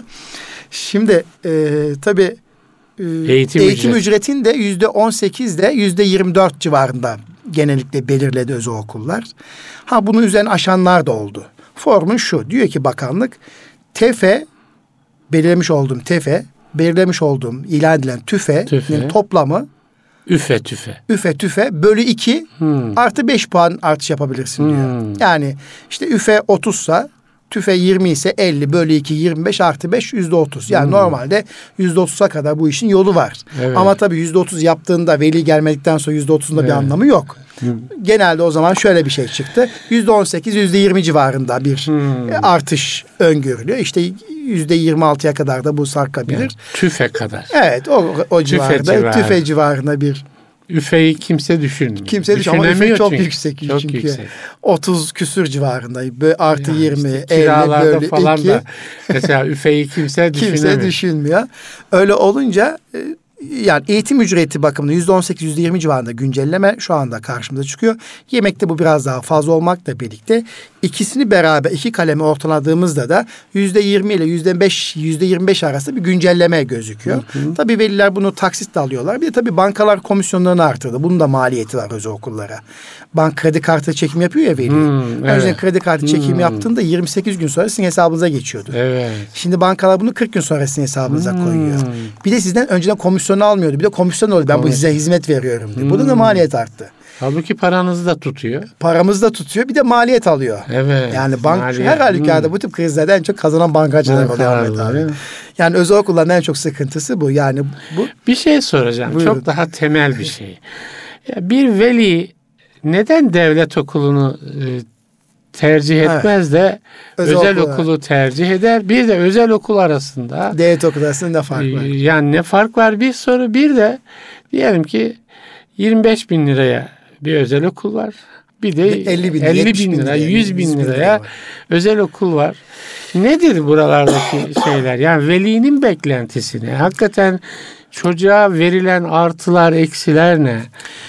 Şimdi e, tabii e, eğitim, eğitim ücret. ücretin de yüzde on sekiz de yüzde yirmi dört civarında genellikle belirledi özel okullar. Ha bunun üzerine aşanlar da oldu. Formun şu, diyor ki bakanlık TEFE belirlemiş olduğum TEFE belirlemiş olduğum ilan edilen TÜFE'nin tüfe. toplamı üfe tüfe. Üfe tüfe bölü iki hmm. artı beş puan artış yapabilirsin hmm. diyor. Yani işte üfe otuzsa tüfe yirmi ise elli bölü iki yirmi beş artı beş yüzde otuz. Yani hmm. normalde yüzde otuza kadar bu işin yolu var. Evet. Ama tabii yüzde otuz yaptığında veli gelmedikten sonra yüzde otuzun da evet. bir anlamı yok. Hmm. Genelde o zaman şöyle bir şey çıktı. yüzde on sekiz yüzde yirmi civarında bir hmm. artış öngörülüyor. İşte yüzde yirmi altıya kadar da bu sarkabilir. Yani, tüfe kadar. Evet o, o tüfe civarında civarı. tüfe civarında bir. Üfeyi kimse düşünmüyor. Kimse düşünmüyor ama üfe çok çünkü. yüksek. Çok çünkü yüksek. otuz küsür civarında. Böyle artı yani yirmi, işte elli bölü falan iki. Da mesela üfeyi kimse düşünmüyor. Kimse düşünmüyor. Öyle olunca yani eğitim ücreti bakımında yüzde on sekiz yüzde yirmi civarında güncelleme şu anda karşımıza çıkıyor. Yemekte bu biraz daha fazla olmakla birlikte ikisini beraber iki kalemi ortaladığımızda da yüzde yirmi ile yüzde beş yüzde yirmi beş arasında bir güncelleme gözüküyor. Hı hı. Tabii veliler bunu taksitle alıyorlar. Bir de tabii bankalar komisyonlarını artırdı. Bunun da maliyeti var özel okullara. Bank kredi kartı çekim yapıyor ya veli. Hmm, evet. Önceden kredi kartı çekimi hmm. yaptığında yirmi sekiz gün sonra sizin hesabınıza geçiyordu. Evet. Şimdi bankalar bunu kırk gün sonra sizin hesabınıza hmm. koyuyor. Bir de sizden önceden komisyon almıyordu. Bir de komisyon oldu. Ben Komisyon. bu size hizmet veriyorum diye. Hmm. Burada da maliyet arttı. Halbuki paranızı da tutuyor. Paramızı da tutuyor. Bir de maliyet alıyor. Evet. Yani bank maliyet. Her halükarda hmm. bu tip krizlerde en çok kazanan bankacılar oluyor. Yani özel okulların en çok sıkıntısı bu. Yani bu. Bir şey soracağım. Buyurun. Çok daha temel bir şey. Ya bir veli neden devlet okulunu e, tercih etmez evet. de özel, özel okulu, okulu tercih eder? Bir de özel okul arasında devlet okulu arasında ne fark var? Yani ne fark var? Bir soru. Bir de diyelim ki yirmi beş bin liraya bir özel okul var. Bir de elli bin, elli bin lira, yüz bin liraya özel okul var. Nedir buralardaki şeyler? Yani velinin beklentisini, hakikaten çocuğa verilen artılar, eksiler ne?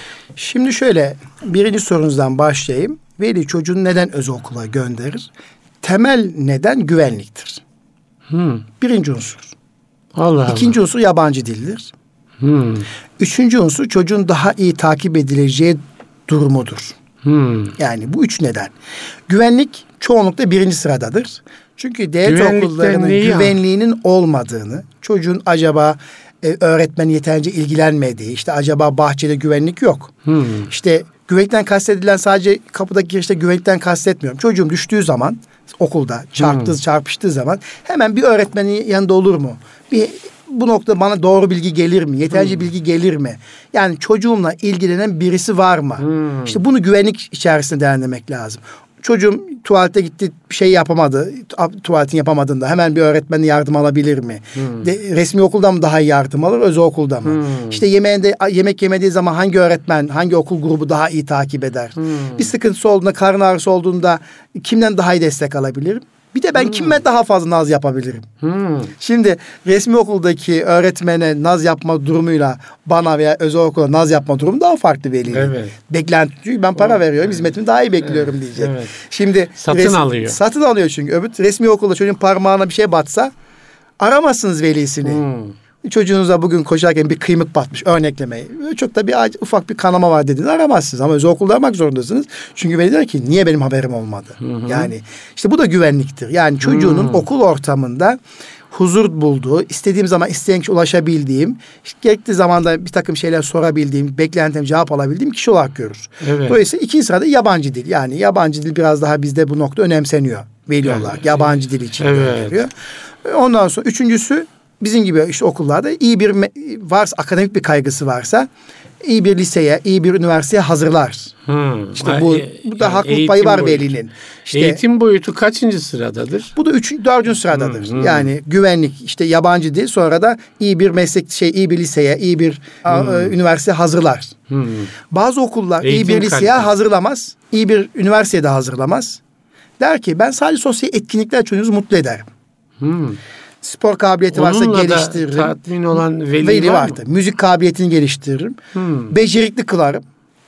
Şimdi şöyle, birinci sorunuzdan başlayayım. Veli çocuğunu neden özel okula gönderir? Temel neden güvenliktir. Hmm. Birinci unsur. Allah İkinci Allah. unsur yabancı dildir. Hmm. Üçüncü unsur çocuğun daha iyi takip edileceği durumudur. Hmm. Yani bu üç neden. Güvenlik çoğunlukla birinci sıradadır. Çünkü devlet okullarının güvenliğinin ya? olmadığını, çocuğun acaba e, öğretmen yeterince ilgilenmediği, işte acaba bahçede güvenlik yok. Hmm. İşte güvenlikten kastedilen sadece kapıdaki girişte güvenlikten kastetmiyorum. Çocuğum düştüğü zaman okulda çarptığı, hmm. çarpıştığı zaman hemen bir öğretmenin yanında olur mu? Bir bu noktada bana doğru bilgi gelir mi? Yeterince hmm. bilgi gelir mi? Yani çocuğumla ilgilenen birisi var mı? Hmm. İşte bunu güvenlik içerisinde değerlendirmek lazım. Çocuğum tuvalete gitti, bir şey yapamadı. Tuvaletin yapamadığında hemen bir öğretmenin yardım alabilir mi? Hmm. De, resmi okuldan mı daha iyi yardım alır, özel okulda mı? Hmm. İşte yemeğinde yemek yemediği zaman hangi öğretmen, hangi okul grubu daha iyi takip eder? Hmm. Bir sıkıntısı olduğunda, karın ağrısı olduğunda kimden daha iyi destek alabilirim? Bir de ben hmm. kime daha fazla naz yapabilirim? Hmm. Şimdi resmi okuldaki öğretmene naz yapma durumuyla bana veya özel okula naz yapma durumu daha farklı veli. Evet. Beklenti, çünkü ben para o, veriyorum, evet. hizmetimi daha iyi bekliyorum evet. diyecek. Evet. Şimdi satın res, alıyor. Satın alıyor çünkü. Öbür resmi okulda çocuğun parmağına bir şey batsa aramazsınız velisini. Hmm. Çocuğunuza bugün koşarken bir kıymık batmış, örneklemeyi. Çok da bir ufak bir kanama var dediğinde aramazsınız. Ama özel okulda aramak zorundasınız. Çünkü veli der ki niye benim haberim olmadı? Hı hı. Yani işte bu da güvenliktir. Yani çocuğunun hı. okul ortamında huzur bulduğu, istediğim zaman isteyen kişi ulaşabildiğim, işte gerektiği zamanda bir takım şeyler sorabildiğim, beklentim cevap alabildiğim kişi olarak görür. Evet. Dolayısıyla ikinci sırada yabancı dil. Yani yabancı dil biraz daha bizde bu nokta önemseniyor veli evet. olarak. Yabancı dil için evet. gönderiyor. Ondan sonra üçüncüsü bizim gibi işte okullarda iyi bir varsa, akademik bir kaygısı varsa iyi bir liseye, iyi bir üniversiteye hazırlar. Hmm. İşte bu, bu da yani haklılık payı var boyutu. Velinin. İşte, eğitim boyutu kaçıncı sıradadır? Bu da üçüncü, dördüncü sıradadır. Hmm. Hmm. Yani güvenlik, işte yabancı dil, sonra da iyi bir meslek, şey, iyi bir liseye, iyi bir hmm. a, üniversite hazırlar. Hmm. Bazı okullar eğitim iyi bir liseye kalitesi. hazırlamaz, iyi bir üniversitede hazırlamaz. Der ki ben sadece sosyal etkinlikler çocuğunuzu mutlu ederim. Hmm. Spor kabiliyeti Onunla varsa da geliştiririm. tatmin olan veli, Veli var vardı. mı? Müzik kabiliyetini geliştiririm. Hmm. Becerikli kılarım.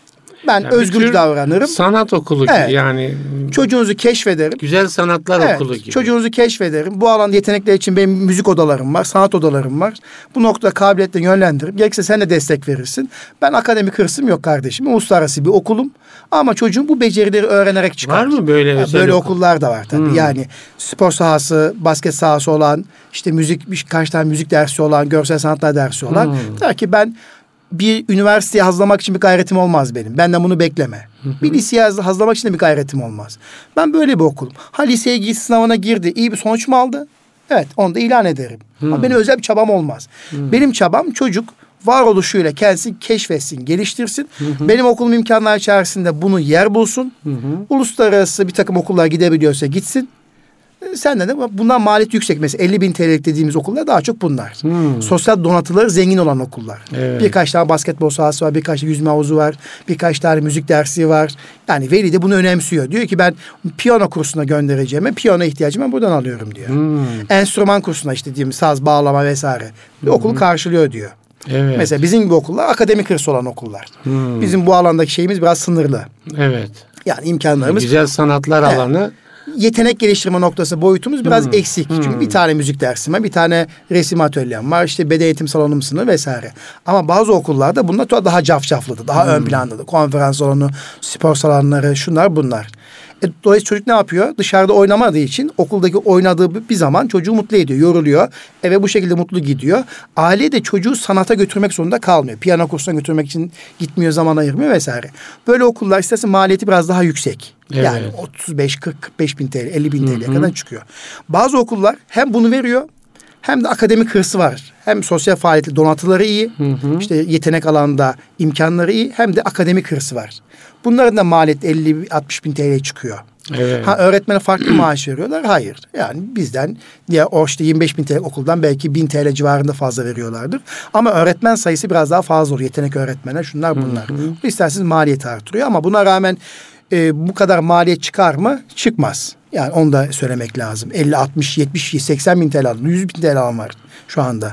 Ben Yani özgür davranırım. Sanat okulu gibi Evet. yani. Çocuğunuzu keşfederim. Güzel sanatlar Evet, okulu gibi. çocuğunuzu keşfederim. Bu alanda yetenekler için benim müzik odalarım var, sanat odalarım var. Bu noktada kabiliyetle yönlendiririm. Gerekirse sen de destek verirsin. Ben akademik hırsım yok kardeşim. Uluslararası bir okulum. Ama çocuğum bu becerileri öğrenerek çıkar. Var mı böyle Ya özel böyle okul? okullar da var tabii. Hmm. Yani spor sahası, basket sahası olan, işte müzik, birkaç tane müzik dersi olan, görsel sanatlar dersi olan. Hmm. Der ki ben bir üniversiteye hazırlamak için bir gayretim olmaz benim. Benden bunu bekleme. Hı hı. Bir liseye hazırlamak için de bir gayretim olmaz. Ben böyle bir okulum. Ha liseye git sınavına girdi. İyi bir sonuç mu aldı? Evet, onu da ilan ederim. Hı. Ama benim özel bir çabam olmaz. Hı. Benim çabam çocuk varoluşuyla kendisini keşfetsin, geliştirsin. Hı hı. Benim okulum imkanlar içerisinde bunu yer bulsun. Hı hı. Uluslararası bir takım okullar gidebiliyorsa gitsin. Senden de bundan maliyet yüksek. Mesela elli bin T L'lik dediğimiz okullar daha çok bunlar. Hmm. Sosyal donatıları zengin olan okullar. Evet. Birkaç tane basketbol sahası var, birkaç tane yüzme havuzu var, birkaç tane müzik dersi var. Yani veli de bunu önemsiyor. Diyor ki ben piyano kursuna göndereceğime piyano ihtiyacımı ben buradan alıyorum diyor. Hmm. Enstrüman kursuna işte diyeyim saz, bağlama vesaire. Bir hmm. okul karşılıyor diyor. Evet. Mesela bizim gibi okullar akademik hırsı olan okullar. Hmm. Bizim bu alandaki şeyimiz biraz sınırlı. Evet. Yani imkanlarımız. Güzel sanatlar evet. alanı. Yetenek geliştirme noktası boyutumuz biraz hmm. eksik. Hmm. Çünkü bir tane müzik dersim var, bir tane resim atölyem var, işte beden eğitim salonum sınır vesaire. Ama bazı okullarda bunlar daha cafcaflıdır, daha hmm. ön plandadır. Konferans salonu, spor salonları, şunlar bunlar. E, dolayısıyla çocuk ne yapıyor? Dışarıda oynamadığı için okuldaki oynadığı bir zaman çocuğu mutlu ediyor, yoruluyor. Eve bu şekilde mutlu gidiyor. Aile de çocuğu sanata götürmek zorunda kalmıyor. Piyano kursuna götürmek için gitmiyor, zaman ayırmıyor vesaire. Böyle okullar istersen maliyeti biraz daha yüksek. Evet. Yani otuz beş, kırk, kırk beş bin T L, elli bin T L'ye kadar çıkıyor. Bazı okullar hem bunu veriyor hem de akademik hırsı var. Hem sosyal faaliyetli donatıları iyi, hı hı. işte yetenek alanında imkanları iyi, hem de akademik hırsı var. Bunların da maliyet elli altmış bin T L çıkıyor. Evet. Ha öğretmene farklı maaş veriyorlar? Hayır. Yani bizden ya o işte yirmi beş bin T L okuldan belki bin T L civarında fazla veriyorlardır. Ama öğretmen sayısı biraz daha fazla olur. Yetenek öğretmene şunlar bunlar. Hı hı. İsterseniz maliyeti artırıyor ama buna rağmen e, bu kadar maliyet çıkar mı? Çıkmaz. Yani onu da söylemek lazım. elli, altmış, yetmiş, seksen bin T L alan, yüz bin T L alan var şu anda.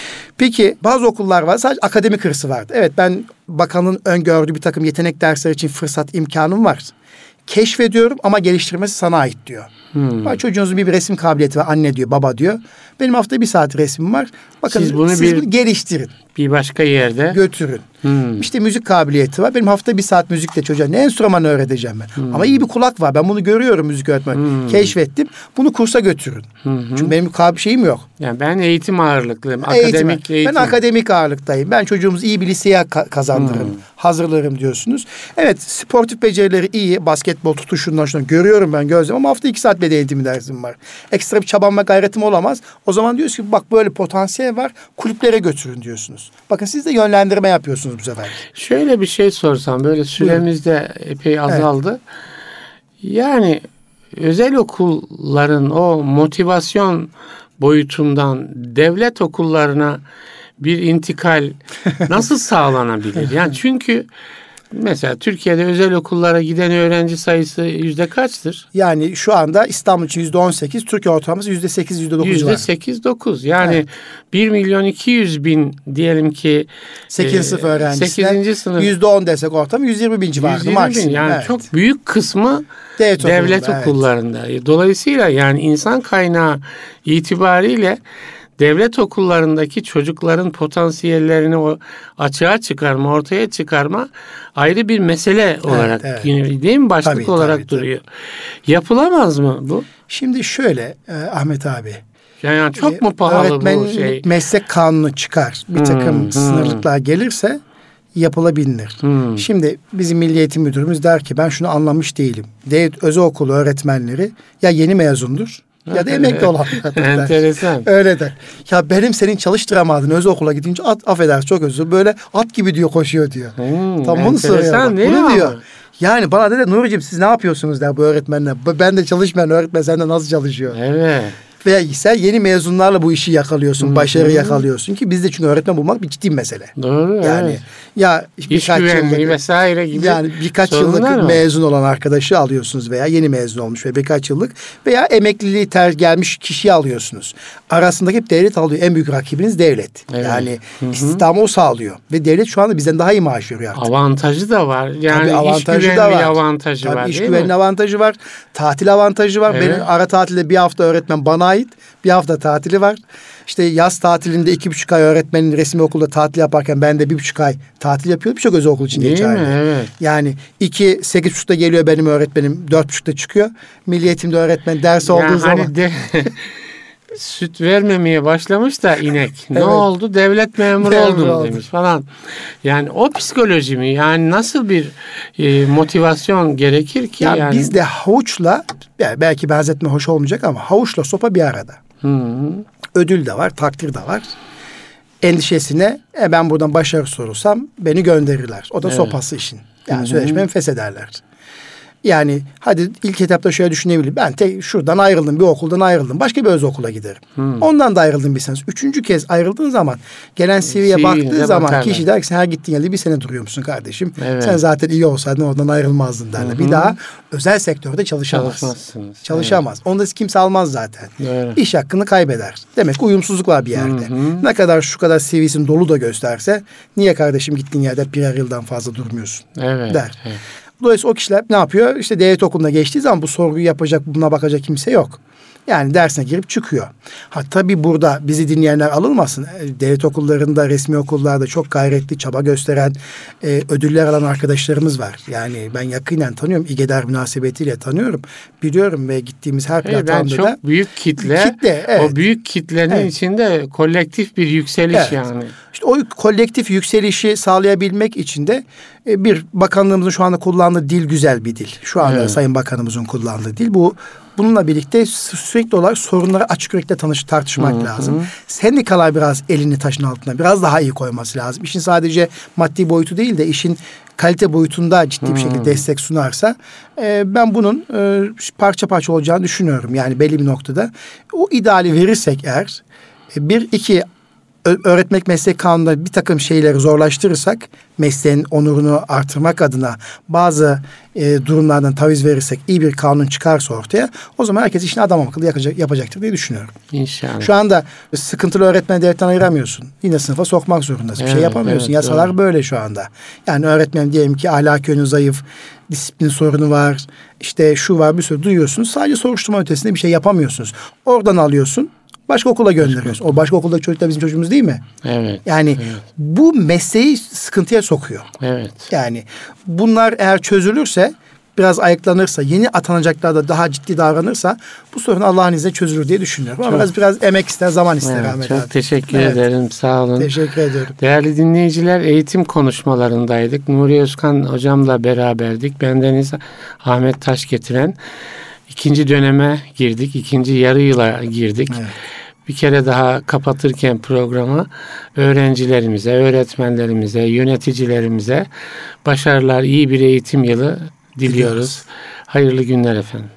Peki bazı okullar var sadece akademik hırsı vardı. Evet ben bakanın öngördüğü bir takım yetenek dersleri için fırsat imkanım var. Keşfediyorum ama geliştirmesi sana ait diyor. Hmm. Bak çocuğunuzun bir, bir resim kabiliyeti var. Anne diyor, baba diyor. Benim haftada bir saat resmim var. Bakın siz bunu, siz bir, bunu geliştirin. Bir başka yerde. Götürün. Hmm. İşte müzik kabiliyeti var. Benim haftada bir saat müzikle çocuğa ne enstrüman öğreteceğim ben. Hmm. Ama iyi bir kulak var. Ben bunu görüyorum müzik öğretmeni. Hmm. Keşfettim. Bunu kursa götürün. Hmm. Çünkü benim bir şeyim yok. Yani ben eğitim ağırlıklıyım. Eğitim. Akademik eğitim. Ben akademik ağırlıktayım. Ben çocuğumuzu iyi bir liseye ka- kazandırırım. Hmm. Hazırlarım diyorsunuz. Evet sportif becerileri iyi. Basketbol tutuşundan şundan görüyorum ben gözlem ama hafta iki saat beden eğitimi dersim var. Ekstra bir çabam ve gayretim olamaz. O zaman diyoruz ki bak böyle potansiyel var. Kulüplere götürün diyorsunuz. Bakın siz de yönlendirme yapıyorsunuz bu sefer. Şöyle bir şey sorsam böyle süremiz de epey azaldı. Evet. Yani özel okulların o motivasyon boyutundan devlet okullarına bir intikal nasıl sağlanabilir? Yani çünkü mesela Türkiye'de özel okullara giden öğrenci sayısı yüzde kaçtır? Yani şu anda İstanbul için yüzde on sekiz, Türkiye ortalaması yüzde sekiz, yüzde dokuz var. Yüzde sekiz, dokuz. Yani evet. bir milyon iki yüz bin diyelim ki sekizinci sınıf öğrencisi. sınıf. yüzde on desek ortamı yüz yirmi bin civarında maksimum. Yani evet. çok büyük kısmı devlet, devlet okullarında. Evet. Dolayısıyla yani insan kaynağı itibariyle devlet okullarındaki çocukların potansiyellerini o açığa çıkarma, ortaya çıkarma ayrı bir mesele olarak evet, evet. değil mi? Başlık tabii, olarak tabii, duruyor. Tabii. Yapılamaz mı bu? Şimdi şöyle e, Ahmet abi. Yani çok e, mu pahalı bu şey? Meslek kanunu çıkar. Bir takım hmm, sınırlıklar hmm. gelirse yapılabilir. Hmm. Şimdi bizim Milli Eğitim Müdürümüz der ki ben şunu anlamış değilim. Devlet özel okulu öğretmenleri ya yeni mezundur ya da emekli olanlardır. Enteresan. Öyle der. Ya benim senin çalıştıramadığın özel okula gidince at, affedersin çok özür böyle at gibi diyor koşuyor diyor. Hmm, tam bunu soruyor. Bunu diyor. Yani bana dedi Nuri'cim siz ne yapıyorsunuz der bu öğretmenler. Ben de çalışmayan öğretmen senden nasıl çalışıyor? Evet. Veya sen yeni mezunlarla bu işi yakalıyorsun, Hı-hı. başarı yakalıyorsun ki bizde çünkü öğretmen bulmak bir ciddi bir mesele. Doğru. Yani evet. ya İş güvenliği vesaire gibi. Yani birkaç yıllık var. mezun olan arkadaşı alıyorsunuz veya yeni mezun olmuş ve birkaç yıllık veya emekliliği ter gelmiş kişiyi alıyorsunuz. Arasındaki hep devlet alıyor. En büyük rakibiniz devlet. Evet. Yani Hı-hı. istihdamı o sağlıyor. Ve devlet şu anda bizden daha iyi maaş veriyor artık. Avantajı da var. Yani Tabii avantajı iş güvenliği da var. avantajı Tabii var. iş değil güvenliği mi? avantajı var. Tatil avantajı var. Evet. Benim ara tatilde bir hafta öğretmen bana ait. Bir hafta tatili var. İşte yaz tatilinde iki buçuk ay öğretmenin resmi okulda tatil yaparken ben de bir buçuk ay tatil yapıyorum. Birçok özel okul için Değil geçerli. mi? Evet. Yani iki, sekiz buçukta geliyor benim öğretmenim. Dört buçukta çıkıyor. Milli Eğitim'de öğretmen dersi yani olduğu hani zaman. De, süt vermemeye başlamış da inek. Ne Evet. oldu? Devlet memuru Memur oldum oldu. demiş falan. Yani o psikoloji mi? Yani nasıl bir e, motivasyon gerekir ki? Ya yani? bizde havuçla, yani belki benzetme hoş olmayacak ama havuçla sopa bir arada. Hı-hı. Ödül de var, takdir de var. Endişesine e, ben buradan başarı sorursam beni gönderirler. O da evet. sopası işin. Yani Hı-hı. sözleşmemi feshederler. Yani hadi ilk etapta şöyle düşünebilirim. Ben tek şuradan ayrıldım, bir okuldan ayrıldım. Başka bir özel okula giderim. Hmm. Ondan da ayrıldım bir sene. Üçüncü kez ayrıldığın zaman gelen C V'ye baktığı zaman bakarlar. Kişi der ki sen her gittiğin yerde bir sene duruyor musun kardeşim? Evet. Sen zaten iyi olsaydın oradan ayrılmazdın derler. Hı-hı. Bir daha özel sektörde çalışamaz. Çalışamaz. Evet. Onu da kimse almaz zaten. Evet. İş hakkını kaybeder. Demek ki uyumsuzluk var bir yerde. Hı-hı. Ne kadar şu kadar C V'sin dolu da gösterse niye kardeşim gittiğin yerde birer yıldan fazla durmuyorsun evet. der. Evet. Dolayısıyla o kişiler ne yapıyor? İşte devlet okuluna geçtiği zaman bu sorguyu yapacak, buna bakacak kimse yok. Yani dersine girip çıkıyor. Ha tabii burada bizi dinleyenler alınmasın. Devlet okullarında, resmi okullarda çok gayretli, çaba gösteren, e, ödüller alan arkadaşlarımız var. Yani ben yakinen tanıyorum. İGEDER münasebetiyle tanıyorum. Biliyorum ve gittiğimiz her platformda da. Ben çok büyük kitle. kitle evet. O büyük kitlenin evet. içinde kolektif bir yükseliş evet. yani. İşte o kolektif yükselişi sağlayabilmek için de e, bir bakanlığımızın şu anda kullandığı dil güzel bir dil. Şu anda evet. Sayın Bakanımızın kullandığı dil. Bu bununla birlikte sürekli olarak sorunları açık yürekli tanış tartışmak hı hı. lazım. Sendikalar biraz elini taşın altına biraz daha iyi koyması lazım. İşin sadece maddi boyutu değil de işin kalite boyutunda ciddi bir şekilde hmm. destek sunarsa e, ben bunun e, parça parça olacağını düşünüyorum. Yani belli bir noktada o ideali verirsek eğer e, bir iki öğretmek meslek kanununda bir takım şeyleri zorlaştırırsak mesleğin onurunu artırmak adına bazı e, durumlardan taviz verirsek iyi bir kanun çıkarsa ortaya o zaman herkes işini adam akıllı yapacak, yapacaktır diye düşünüyorum. İnşallah. Şu anda sıkıntılı öğretmeni devletten ayıramıyorsun. Yine sınıfa sokmak zorundasın. Evet, bir şey yapamıyorsun. Evet, yasalar doğru. Böyle şu anda. Yani öğretmen diyelim ki ahlaki yönü zayıf, disiplin sorunu var, işte şu var bir sürü duyuyorsunuz. Sadece soruşturma ötesinde bir şey yapamıyorsunuz. Oradan alıyorsun. Başka okula gönderiyorsun. O başka okuldaki çocuk da bizim çocuğumuz değil mi? Evet. Yani evet. bu mesleği sıkıntıya sokuyor. Evet. Yani bunlar eğer çözülürse, biraz ayıklanırsa, yeni atanacaklar da daha ciddi davranırsa bu sorun Allah'ın izniyle çözülür diye düşünüyorum. Ama çok, biraz biraz emek ister, zaman ister evet, Ahmet çok abi. teşekkür evet. ederim. Sağ olun. Teşekkür ediyorum. Değerli dinleyiciler, eğitim konuşmalarındaydık. Nuri Özkan hocamla beraberdik. Bendeniz Ahmet Taş getiren ikinci döneme girdik. İkinci yarı yıla girdik. Evet. Bir kere daha kapatırken programı öğrencilerimize, öğretmenlerimize, yöneticilerimize başarılar, iyi bir eğitim yılı diliyoruz. Hayırlı günler efendim.